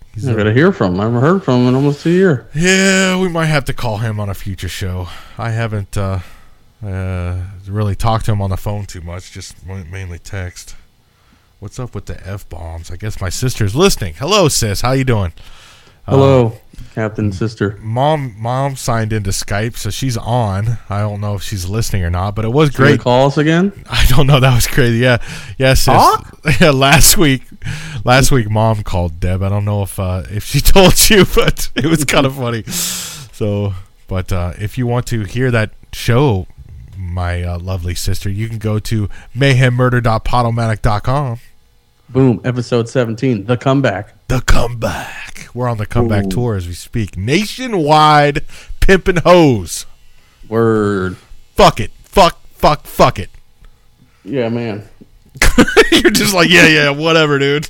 I gotta hear from him. I haven't heard from him in almost a year. Yeah, we might have to call him on a future show. I haven't really talked to him on the phone too much, just mainly text. What's up with the F-bombs? I guess my sister's listening. Hello, sis. How you doing? Hello, Captain Sister. Mom signed into Skype, so she's on. I don't know if she's listening or not, but it was You gonna great. call us again? I don't know. That was crazy. Yeah, sis. Yeah, last week, Mom called Deb. I don't know if she told you, but it was kind of funny. So, but if you want to hear that show, my lovely sister, you can go to mayhemmurder.podomatic.com. Boom, episode 17, The Comeback. The Comeback. We're on the comeback tour as we speak. Nationwide pimpin' hoes. Word. Fuck it. Fuck it. Yeah, man. You're just like, yeah, whatever, dude.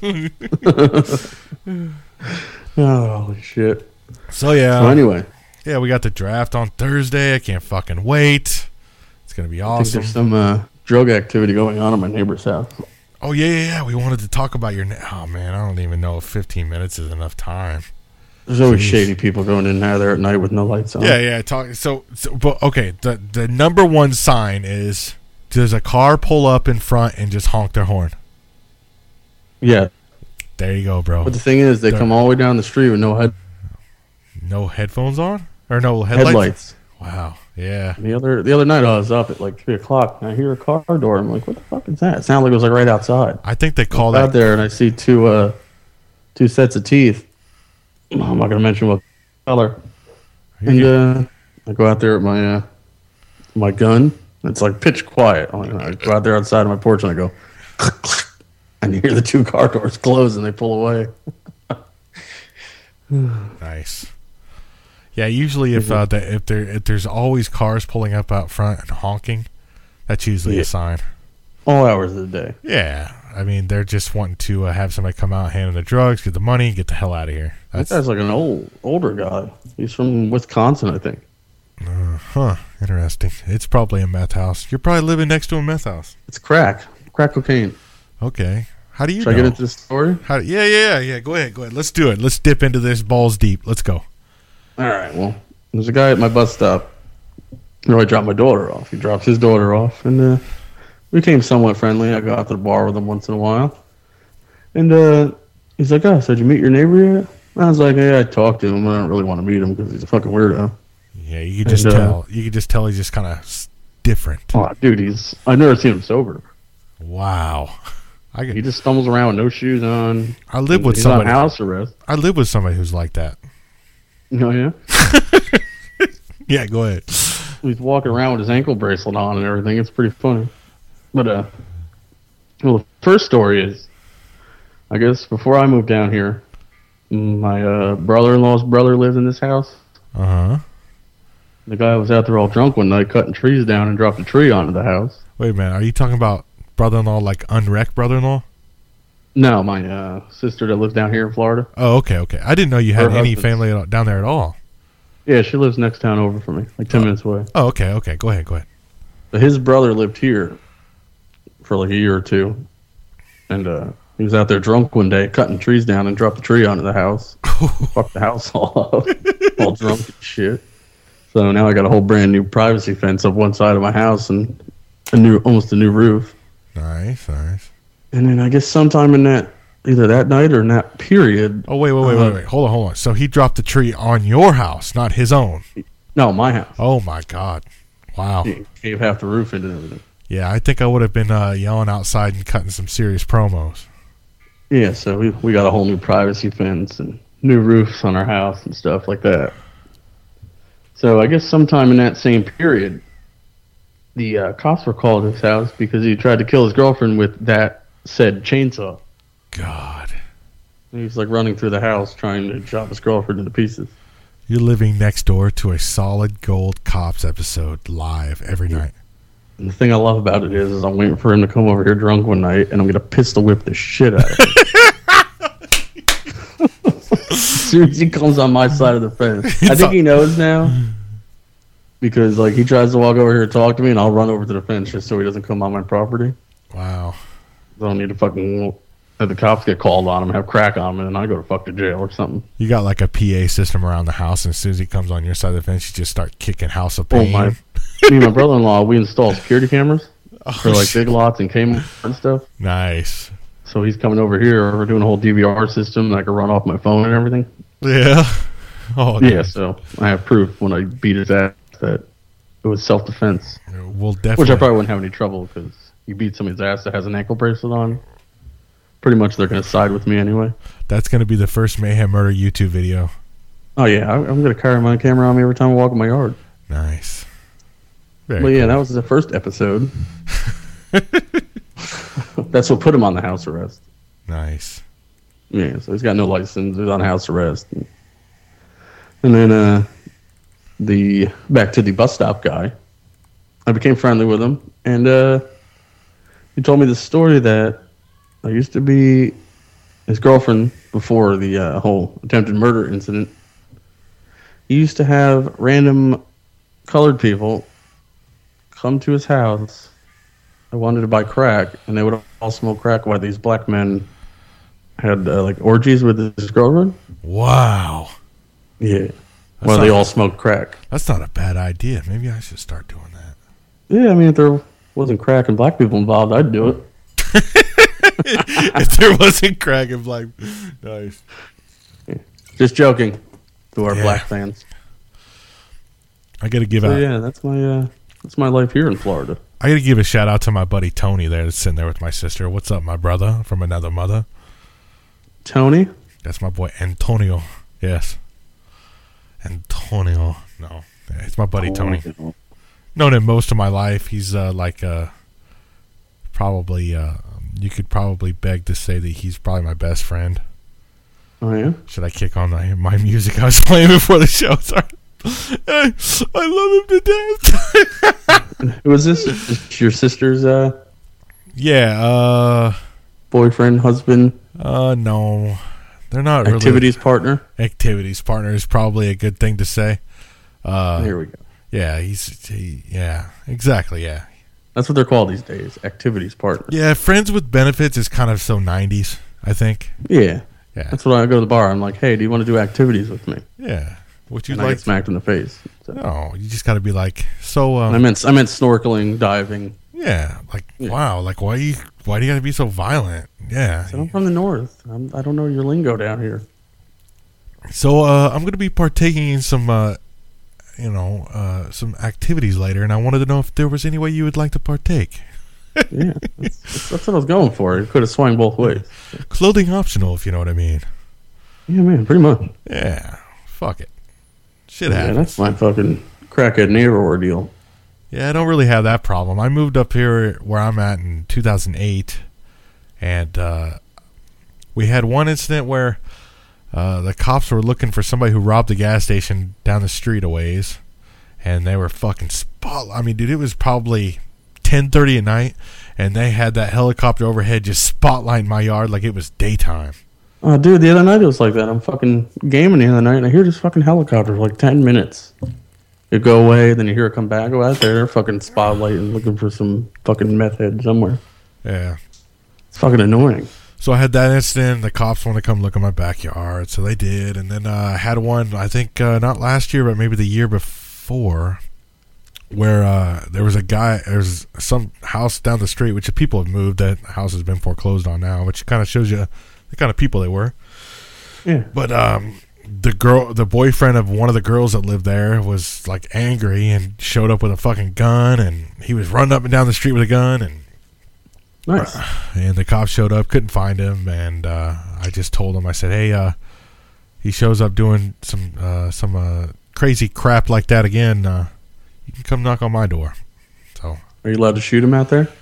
Oh, holy shit. So, yeah. So anyway, Yeah, we got the draft on Thursday. I can't fucking wait. It's going to be I think awesome. there's some drug activity going on in my neighbor's house. Oh, yeah. We wanted to talk about your... Oh, man, I don't even know if 15 minutes is enough time. There's always Jeez. shady people going in and out of there at night with no lights on. Yeah. But okay, the number one sign is, does a car pull up in front and just honk their horn? Yeah. There you go, bro. But the thing is, they come all the way down the street with no No headphones on? Or no headlights? headlights. Wow, yeah. The other night I was up at like 3 o'clock and I hear a car door. I'm like, what the fuck is that? It sounded like it was like right outside. I think they call Out that... there and I see two sets of teeth. I'm not gonna mention what color. And I go out there with my gun. It's like pitch quiet. I go out there outside of my porch and I go, and you hear the 2 car doors close and they pull away. Nice. Yeah, usually if there's always cars pulling up out front and honking, that's usually a sign. All hours of the day. Yeah, I mean, they're just wanting to have somebody come out, hand them the drugs, get the money, get the hell out of here. That guy's like an older guy. He's from Wisconsin, I think. Interesting. It's probably a meth house. You're probably living next to a meth house. It's crack cocaine. Okay. How do you Should I know? get into the story? Yeah. Go ahead. Let's do it. Let's dip into this balls deep. Let's go. All right. Well, there's a guy at my bus stop where I drop my daughter off. He drops his daughter off, and we became somewhat friendly. I go out to the bar with him once in a while, and he's like, "Oh, so did you meet your neighbor yet?" I was like, "Yeah, I talked to him. I don't really want to meet him because he's a fucking weirdo." Yeah, you could just tell. You could just tell he's just kind of different. Oh, dude, I've never seen him sober. Wow. He just stumbles around with no shoes on. I live with He's somebody. on house arrest. I live with somebody who's like that. Oh yeah. Yeah, go ahead. He's walking around with his ankle bracelet on and everything. It's pretty funny. But well, the first story is, I guess before I moved down here, my brother-in-law's brother lived in this house. The guy was out there all drunk one night, cutting trees down and dropped a tree onto the house. Wait a minute. Are you talking about brother-in-law, like unwrecked brother-in-law? No, my sister that lives down here in Florida. Oh, okay. I didn't know you had Her any husband's- family down there at all. Yeah, she lives next town over from me, like 10 minutes away. Oh, okay. Go ahead. But his brother lived here for like a year or two. And he was out there drunk one day, cutting trees down and dropped a tree onto the house. Fucked the house all up. All drunk and shit. So now I got a whole brand new privacy fence up one side of my house and almost a new roof. Nice. And then I guess sometime in that, either that night or in that period. Oh, wait. Hold on. So he dropped the tree on your house, not his own. No, my house. Oh, my God. Wow. He gave half the roof in and everything. Yeah, I think I would have been yelling outside and cutting some serious promos. Yeah, so we got a whole new privacy fence and new roofs on our house and stuff like that. So I guess sometime in that same period, the cops were called at his house because he tried to kill his girlfriend with that said chainsaw. God. He was like running through the house trying to chop his girlfriend into pieces. You're living next door to a Solid Gold Cops episode live every night. And the thing I love about it is I'm waiting for him to come over here drunk one night and I'm going to pistol whip the shit out of him. As soon as he comes on my side of the fence. I think he knows now. Because like he tries to walk over here and talk to me and I'll run over to the fence just so he doesn't come on my property. Wow. I don't need to fucking Have the cops get called on him, have crack on him, and then I go to fuck to jail or something. You got like a PA system around the house, and as soon as he comes on your side of the fence, you just start kicking House of Oh Pain. my! Me and my brother-in-law, we install security cameras for like shit. Big Lots and Kmart and stuff. Nice. So he's coming over here. We're doing a whole DVR system that I can run off my phone and everything. Yeah. Oh, Yeah, so I have proof when I beat his ass that it was self-defense. We'll definitely. Which I probably wouldn't have any trouble because you beat somebody's ass that has an ankle bracelet on. Pretty much they're going to side with me anyway. That's going to be the first Mayhem Murder YouTube video. Oh, yeah, I'm going to carry my camera on me every time I walk in my yard. Nice. Very But yeah, cool. that was the first episode. That's what put him on the house arrest. Nice. Yeah, so he's got no license. He's on house arrest. And then back to the bus stop guy. I became friendly with him, and he told me the story that I used to be his girlfriend before the whole attempted murder incident. He used to have random colored people come to his house. I wanted to buy crack, and they would all smoke crack while these black men had like orgies with his girlfriend. Wow. Yeah. Well, they all smoked crack. That's not a bad idea. Maybe I should start doing that. Yeah, I mean, if there wasn't crack and black people involved, I'd do it. If there wasn't crack and black. Nice. Just joking to our Yeah. black fans. I got to give So out. yeah, that's my life here in Florida. I got to give a shout out to my buddy Tony there that's sitting there with my sister. What's up, my brother from another mother? Tony? That's my boy Antonio. Yes. Antonio. No. It's my buddy Tony. Known him most of my life. He's probably you could probably beg to say that he's probably my best friend. Oh yeah? Should I kick on my music I was playing before the show started? I love him to death. Who is this? Is this your sister's Yeah, boyfriend, husband, no. They're not activities partner? really activities partner is probably a good thing to say. Here we go. Yeah, yeah, exactly, yeah. That's what they're called these days, activities partner. Yeah, friends with benefits is kind of so 90s, I think. Yeah. Yeah. That's what I go to the bar. I'm like, hey, do you want to do activities with me? Yeah. What you And I like? get smacked in the face. So. No, you just got to be like, so I meant snorkeling, diving. yeah, like Yeah. wow, like why do you got to be so violent? Yeah. So I'm from the north. I don't know your lingo down here. So I'm going to be partaking in some some activities later, and I wanted to know if there was any way you would like to partake. Yeah, that's what I was going for. It could have swung both ways. Clothing optional, if you know what I mean. Yeah, man, pretty much. Yeah, fuck it. Shit Yeah, happens. that's my fucking crackhead neighbor ordeal. Yeah, I don't really have that problem. I moved up here where I'm at in 2008, and we had one incident where the cops were looking for somebody who robbed a gas station down the street a ways, and they were fucking I mean, dude, it was probably 10:30 at night, and they had that helicopter overhead just spotlighting my yard like it was daytime. Oh, dude, the other night it was like that. I'm fucking gaming the other night, and I hear this fucking helicopter for like 10 minutes. It go away, then you hear it come back. Go out there, they're fucking spotlighting, looking for some fucking meth head somewhere. Yeah. It's fucking annoying. So I had that incident. The cops want to come look at my backyard, so they did. And then I had one, I think not last year, but maybe the year before, where there was a guy, there's some house down the street, which the people have moved. That house has been foreclosed on now, which kind of shows you the kind of people they were. Yeah. But the boyfriend of one of the girls that lived there was like angry and showed up with a fucking gun, and he was running up and down the street with a gun, and Nice. and the cops showed up, couldn't find him, and I just told him, I said, hey, he shows up doing some crazy crap like that again, you can come knock on my door. So Are you allowed to shoot him out there?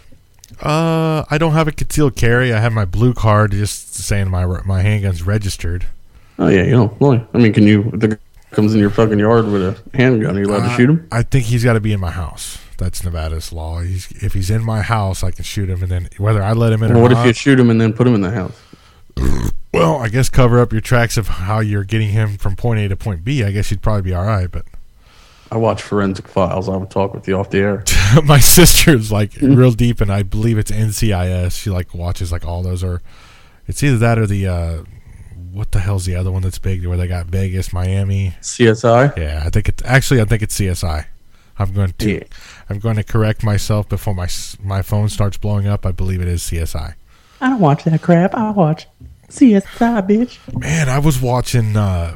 I don't have a concealed carry. I have my blue card just saying my handgun's registered. Oh, yeah, you know. Well, I mean, if the guy comes in your fucking yard with a handgun, are you allowed to shoot him? I think he's got to be in my house. That's Nevada's law. If he's in my house, I can shoot him, and then whether I let him in Well, or what not. if you shoot him and then put him in the house? Well, I guess cover up your tracks of how you're getting him from point A to point B. I guess you'd probably be all right, but I watch Forensic Files. I would talk with you off the air. my sister's like real deep, and I believe it's NCIS. She like watches like all those, or It's either that or the what the hell's the other one that's big where they got Vegas, Miami. CSI. Yeah, I think it's CSI. I'm going to correct myself before my phone starts blowing up. I believe it is CSI. I don't watch that crap. I watch CSI, bitch. Man, I was watching the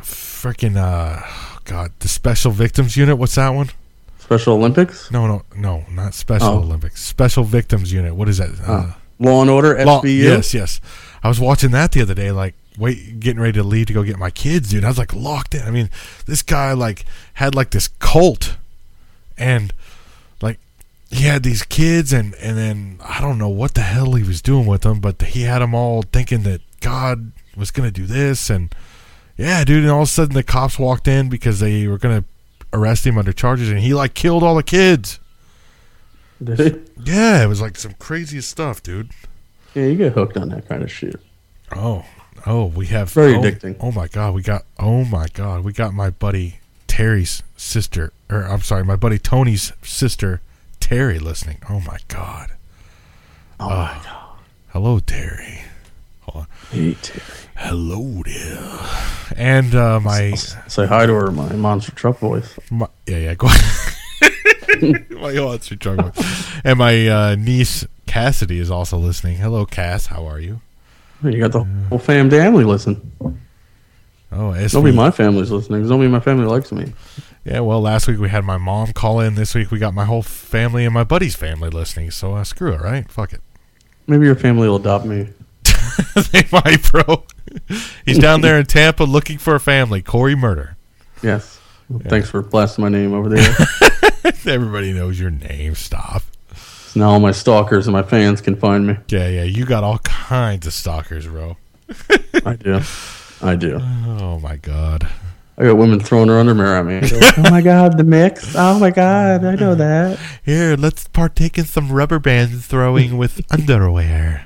Special Victims Unit. What's that one? Special Olympics? No, not Special Olympics. Special Victims Unit. What is that? Law and Order, SVU? Yes. I was watching that the other day, like, getting ready to leave to go get my kids, dude. I was, like, locked in. I mean, this guy, like, had, like, this cult, and, like, he had these kids, and then I don't know what the hell he was doing with them, but he had them all thinking that God was going to do this, and, yeah, dude, and all of a sudden the cops walked in because they were going to arrest him under charges, and he, like, killed all the kids. Did he? Yeah, it was, like, some craziest stuff, dude. Yeah, you get hooked on that kind of shit. Oh, we have very addicting. Oh my god, we got my buddy Terry's sister, or I'm sorry, my buddy Tony's sister Terry listening. Oh my god. Oh my god. Hello, Terry. Hold on. Hey, Terry. Hello there. And say hi to her, my monster truck voice. Go ahead. My monster truck voice. And my niece Cassidy is also listening. Hello, Cass. How are you? You got the whole family listen. Oh, nobody in my family's listening because nobody in my family likes me. Yeah, well, last week we had my mom call in. This week we got my whole family and my buddy's family listening. So screw it, right? Fuck it. Maybe your family will adopt me. They might, bro. He's down there in Tampa looking for a family. Corey Murder. Yes. Yeah. Thanks for blasting my name over there. Everybody knows your name. Stop. So now all my stalkers and my fans can find me. Yeah. You got all kinds of stalkers, bro. I do. Oh, my God. I got women throwing her underwear at me. Oh, my God, the mix. Oh, my God, I know that. Here, let's partake in some rubber band throwing with underwear.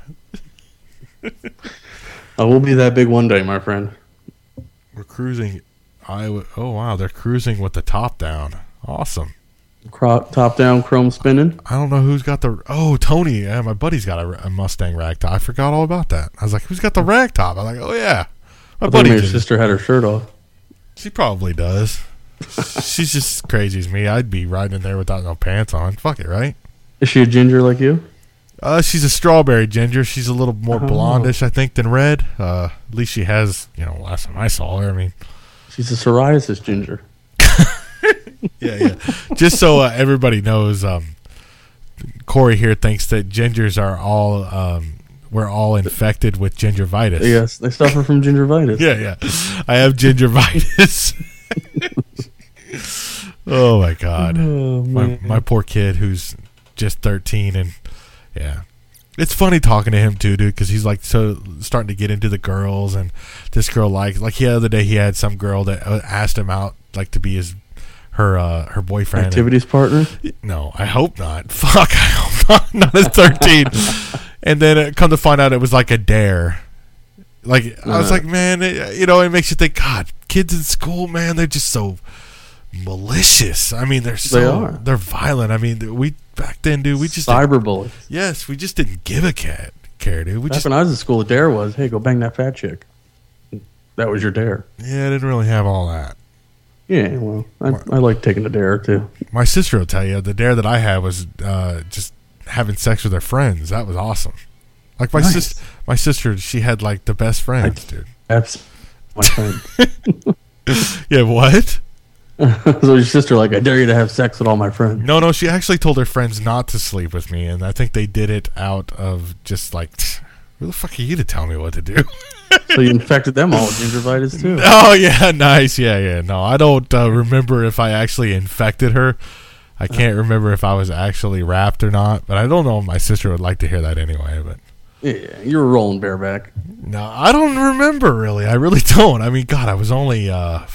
I will be that big one day, my friend. We're cruising. Oh, wow, they're cruising with the top down. Awesome. Top down, chrome spinning. I don't know who's got the... Oh, Tony. Yeah, my buddy's got a Mustang rag top. I forgot all about that. I was like, who's got the rag top? I'm like, oh, yeah. My buddy. Your sister had her shirt off. She probably does. She's just as crazy as me. I'd be riding in there without no pants on. Fuck it, right? Is she a ginger like you? She's a strawberry ginger. She's a little more blondish, I think, than red. At least she has, last time I saw her, I mean. She's a psoriasis ginger. Yeah. Just so everybody knows, Corey here thinks that gingers are all, we're all infected with gingivitis. Yes, they suffer from gingivitis. Yeah. I have gingivitis. Oh, my God. Oh, my poor kid who's just 13 and, yeah. It's funny talking to him, too, dude, because he's, like, so starting to get into the girls, and this girl, like the other day he had some girl that asked him out, like, to be her boyfriend. Activities partner? No, I hope not. Fuck, I hope not. Not at 13. And then come to find out it was like a dare. Like, I was like, man, it makes you think, God, kids in school, man, they're just so malicious. I mean, they're violent. I mean, back then, dude, we just cyberbullies. Yes, we just didn't give a care, dude. When I was in school, a dare was, hey, go bang that fat chick. That was your dare. Yeah, I didn't really have all that. Yeah, well, I like taking a dare, too. My sister will tell you, the dare that I had was just having sex with her friends. That was awesome. Like, my sister, she had, like, the best friends, dude. Absolutely. My friend. Yeah, what? So your sister, like, I dare you to have sex with all my friends. No, she actually told her friends not to sleep with me, and I think they did it out of just, like, who the fuck are you to tell me what to do? So you infected them all with gingivitis, too. Oh, yeah, nice. Yeah. No, I don't remember if I actually infected her. I can't remember if I was actually wrapped or not, but I don't know if my sister would like to hear that anyway. But yeah, you were rolling bareback. No, I don't remember, really. I really don't. I mean, God, I was only,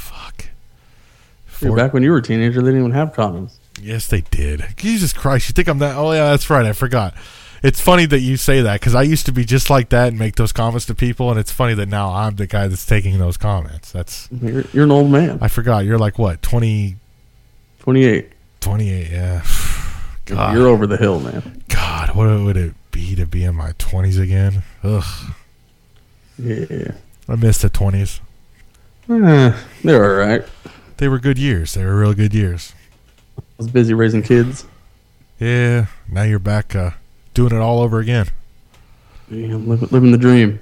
Back when you were a teenager, they didn't even have condoms. Yes, they did. Jesus Christ, you think I'm that? Oh, yeah, that's right. I forgot. It's funny that you say that, because I used to be just like that and make those comments to people, and it's funny that now I'm the guy that's taking those comments. You're an old man. I forgot. You're like, what, 20? 28. 28, yeah. God. You're over the hill, man. God, what would it be to be in my 20s again? Ugh. Yeah. I miss the 20s. They're all right. They were good years. They were real good years. I was busy raising kids. Yeah, now you're back doing it all over again. Yeah, I'm living the dream.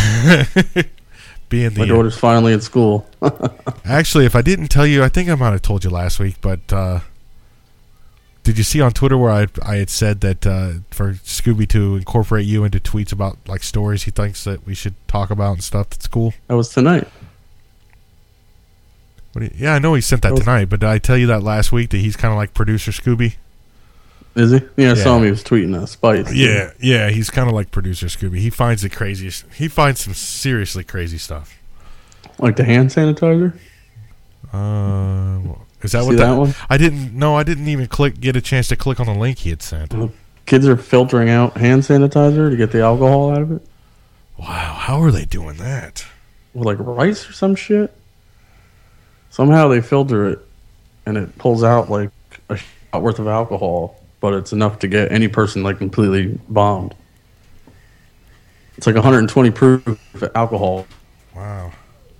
Being My daughter's finally at school. Actually, if I didn't tell you, I think I might have told you last week, but did you see on Twitter where I had said that for Scooby to incorporate you into tweets about like stories he thinks that we should talk about and stuff that's cool? That was tonight. Yeah, I know he sent that tonight, but did I tell you that last week that he's kind of like producer Scooby? Is he? Yeah, I saw him. He was tweeting Spice. Yeah, he's kind of like producer Scooby. He finds the craziest. He finds some seriously crazy stuff. Like the hand sanitizer? Is that See that one? I didn't even get a chance to click on the link he had sent. Kids are filtering out hand sanitizer to get the alcohol out of it. Wow, how are they doing that? With like rice or some shit? Somehow they filter it and it pulls out like a shot worth of alcohol, but it's enough to get any person like completely bombed. It's like 120 proof alcohol. Wow.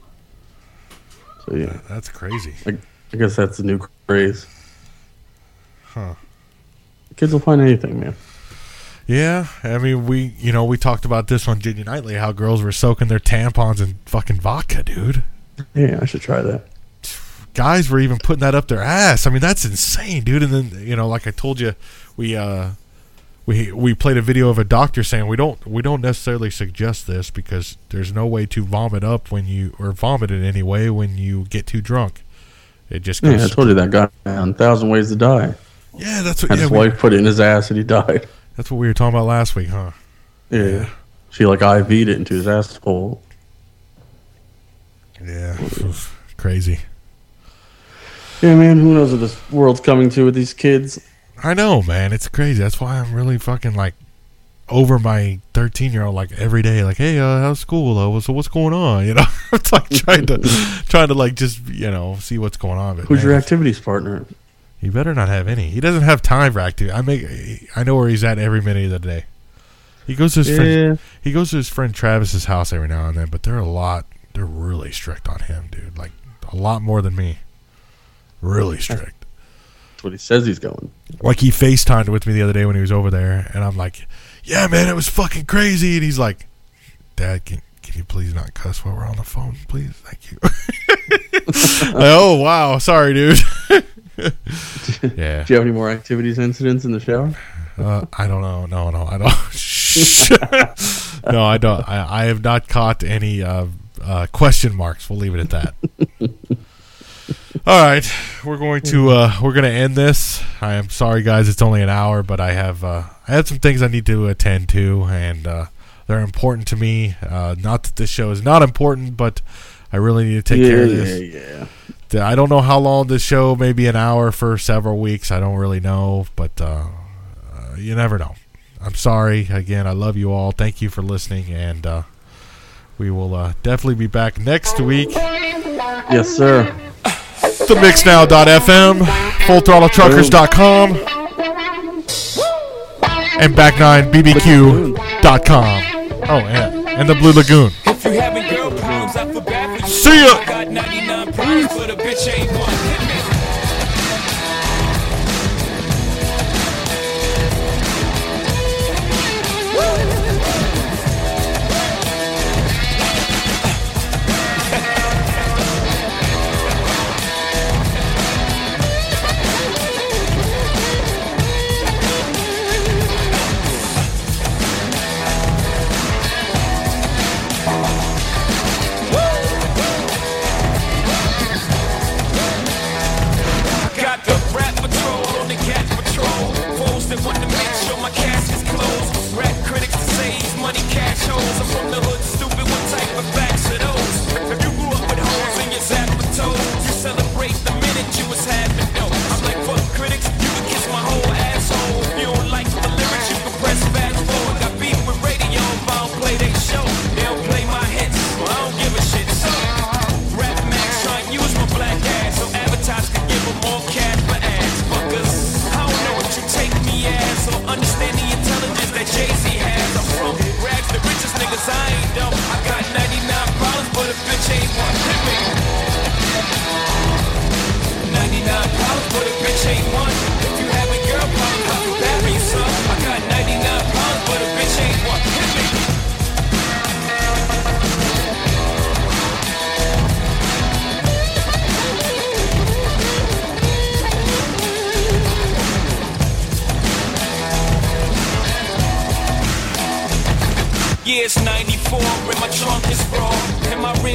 So yeah, that's crazy. I guess that's the new craze. Huh. Kids will find anything, man. Yeah, I mean, we talked about this on Ginny Nightly, how girls were soaking their tampons in fucking vodka, dude. Yeah, I should try that. Guys were even putting that up their ass. I mean, that's insane, dude. And then, like I told you, we played a video of a doctor saying we don't necessarily suggest this because there's no way to vomit up or vomit in any way when you get too drunk. It just goes. Yeah, I told you that guy on 1,000 Ways to Die. Yeah, that's what. And his wife put it in his ass and he died. That's what we were talking about last week, huh? Yeah. She like IV'd it into his asshole. Yeah, crazy. Yeah, man, who knows what this world's coming to with these kids? I know, man. It's crazy. That's why I'm really fucking like over my 13-year-old like every day. Like, hey, how's school? So what's going on? It's like trying to like just see what's going on. But who's your activities partner? He better not have any. He doesn't have time for activity. I know where he's at every minute of the day. He goes to his friend. He goes to his friend Travis's house every now and then, but they're really strict on him, dude. Like a lot more than me. Really strict. That's what he says he's going. Like he FaceTimed with me the other day when he was over there, and I'm like, yeah, man, it was fucking crazy. And he's like, Dad, can you please not cuss while we're on the phone, please? Thank you. Oh, wow. Sorry, dude. Yeah. Do you have any more activities incidents in the shower? I don't know. No, I don't. No, I don't. I have not caught any question marks. We'll leave it at that. All right, we're going to end this. I am sorry, guys. It's only an hour, but I had some things I need to attend to, and they're important to me. Not that this show is not important, but I really need to take care of this. Yeah. I don't know how long this show. Maybe an hour for several weeks. I don't really know, but you never know. I'm sorry. Again, I love you all. Thank you for listening, and we will definitely be back next week. Yes, sir. TheMixNow.fm, FullThrottleTruckers.com, and Back9BBQ.com. Oh, and the Blue Lagoon. If you having girl problems, I feel bad for you. See ya. I got 99 problems, but a bitch ain't one. Hit me.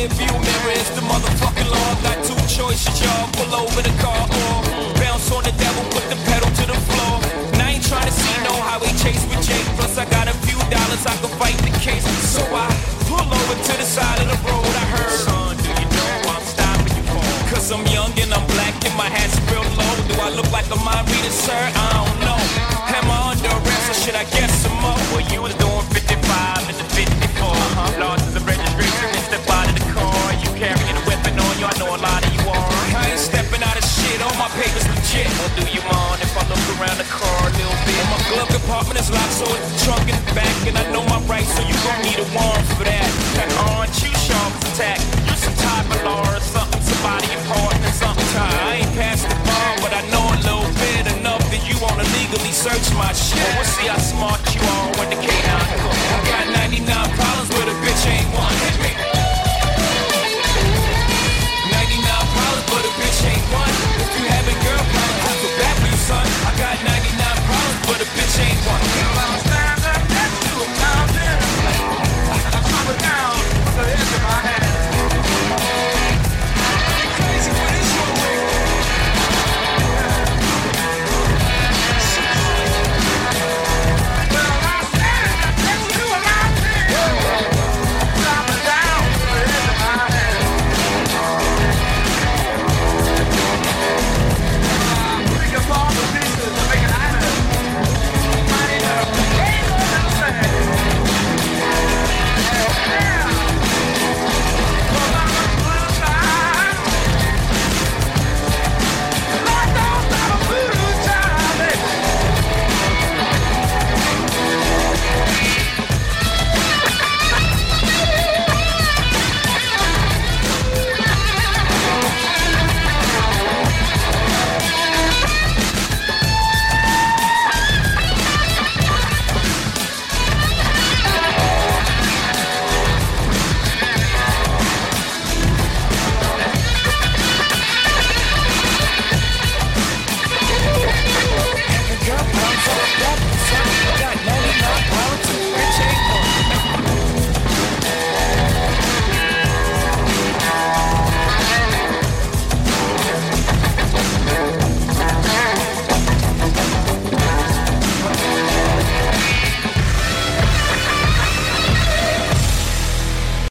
rear view mirror is the motherfucking law. Got two choices, y'all. Pull over the car or bounce on the devil, put the pedal to the floor. And I ain't trying to see no highway chase with Jake. Plus I got a few dollars, I can fight the case. So I pull over to the side of the road. I heard, son, do you know I'm stopping you for? Cause I'm young and I'm black and my hat's real low. Do I look like a mind reader, sir? I don't know. Am I under arrest or should I guess some more? Well, you was doing 55 and the 54. Lost the registration and step out of the car. You carrying a weapon on you, I know a lot of you are. I ain't stepping out of shit, all my papers legit. Well, do you mind if I look around the car a little bit? Well, my glove compartment is locked, so it's the trunk in the back. And I know my rights, so you gon' need a warrant for that. And aren't you sharp as attack? You some type of law or something, somebody important or something. I ain't past the bar, but I know a little bit enough that you wanna legally search my shit. Well, we'll see how smart you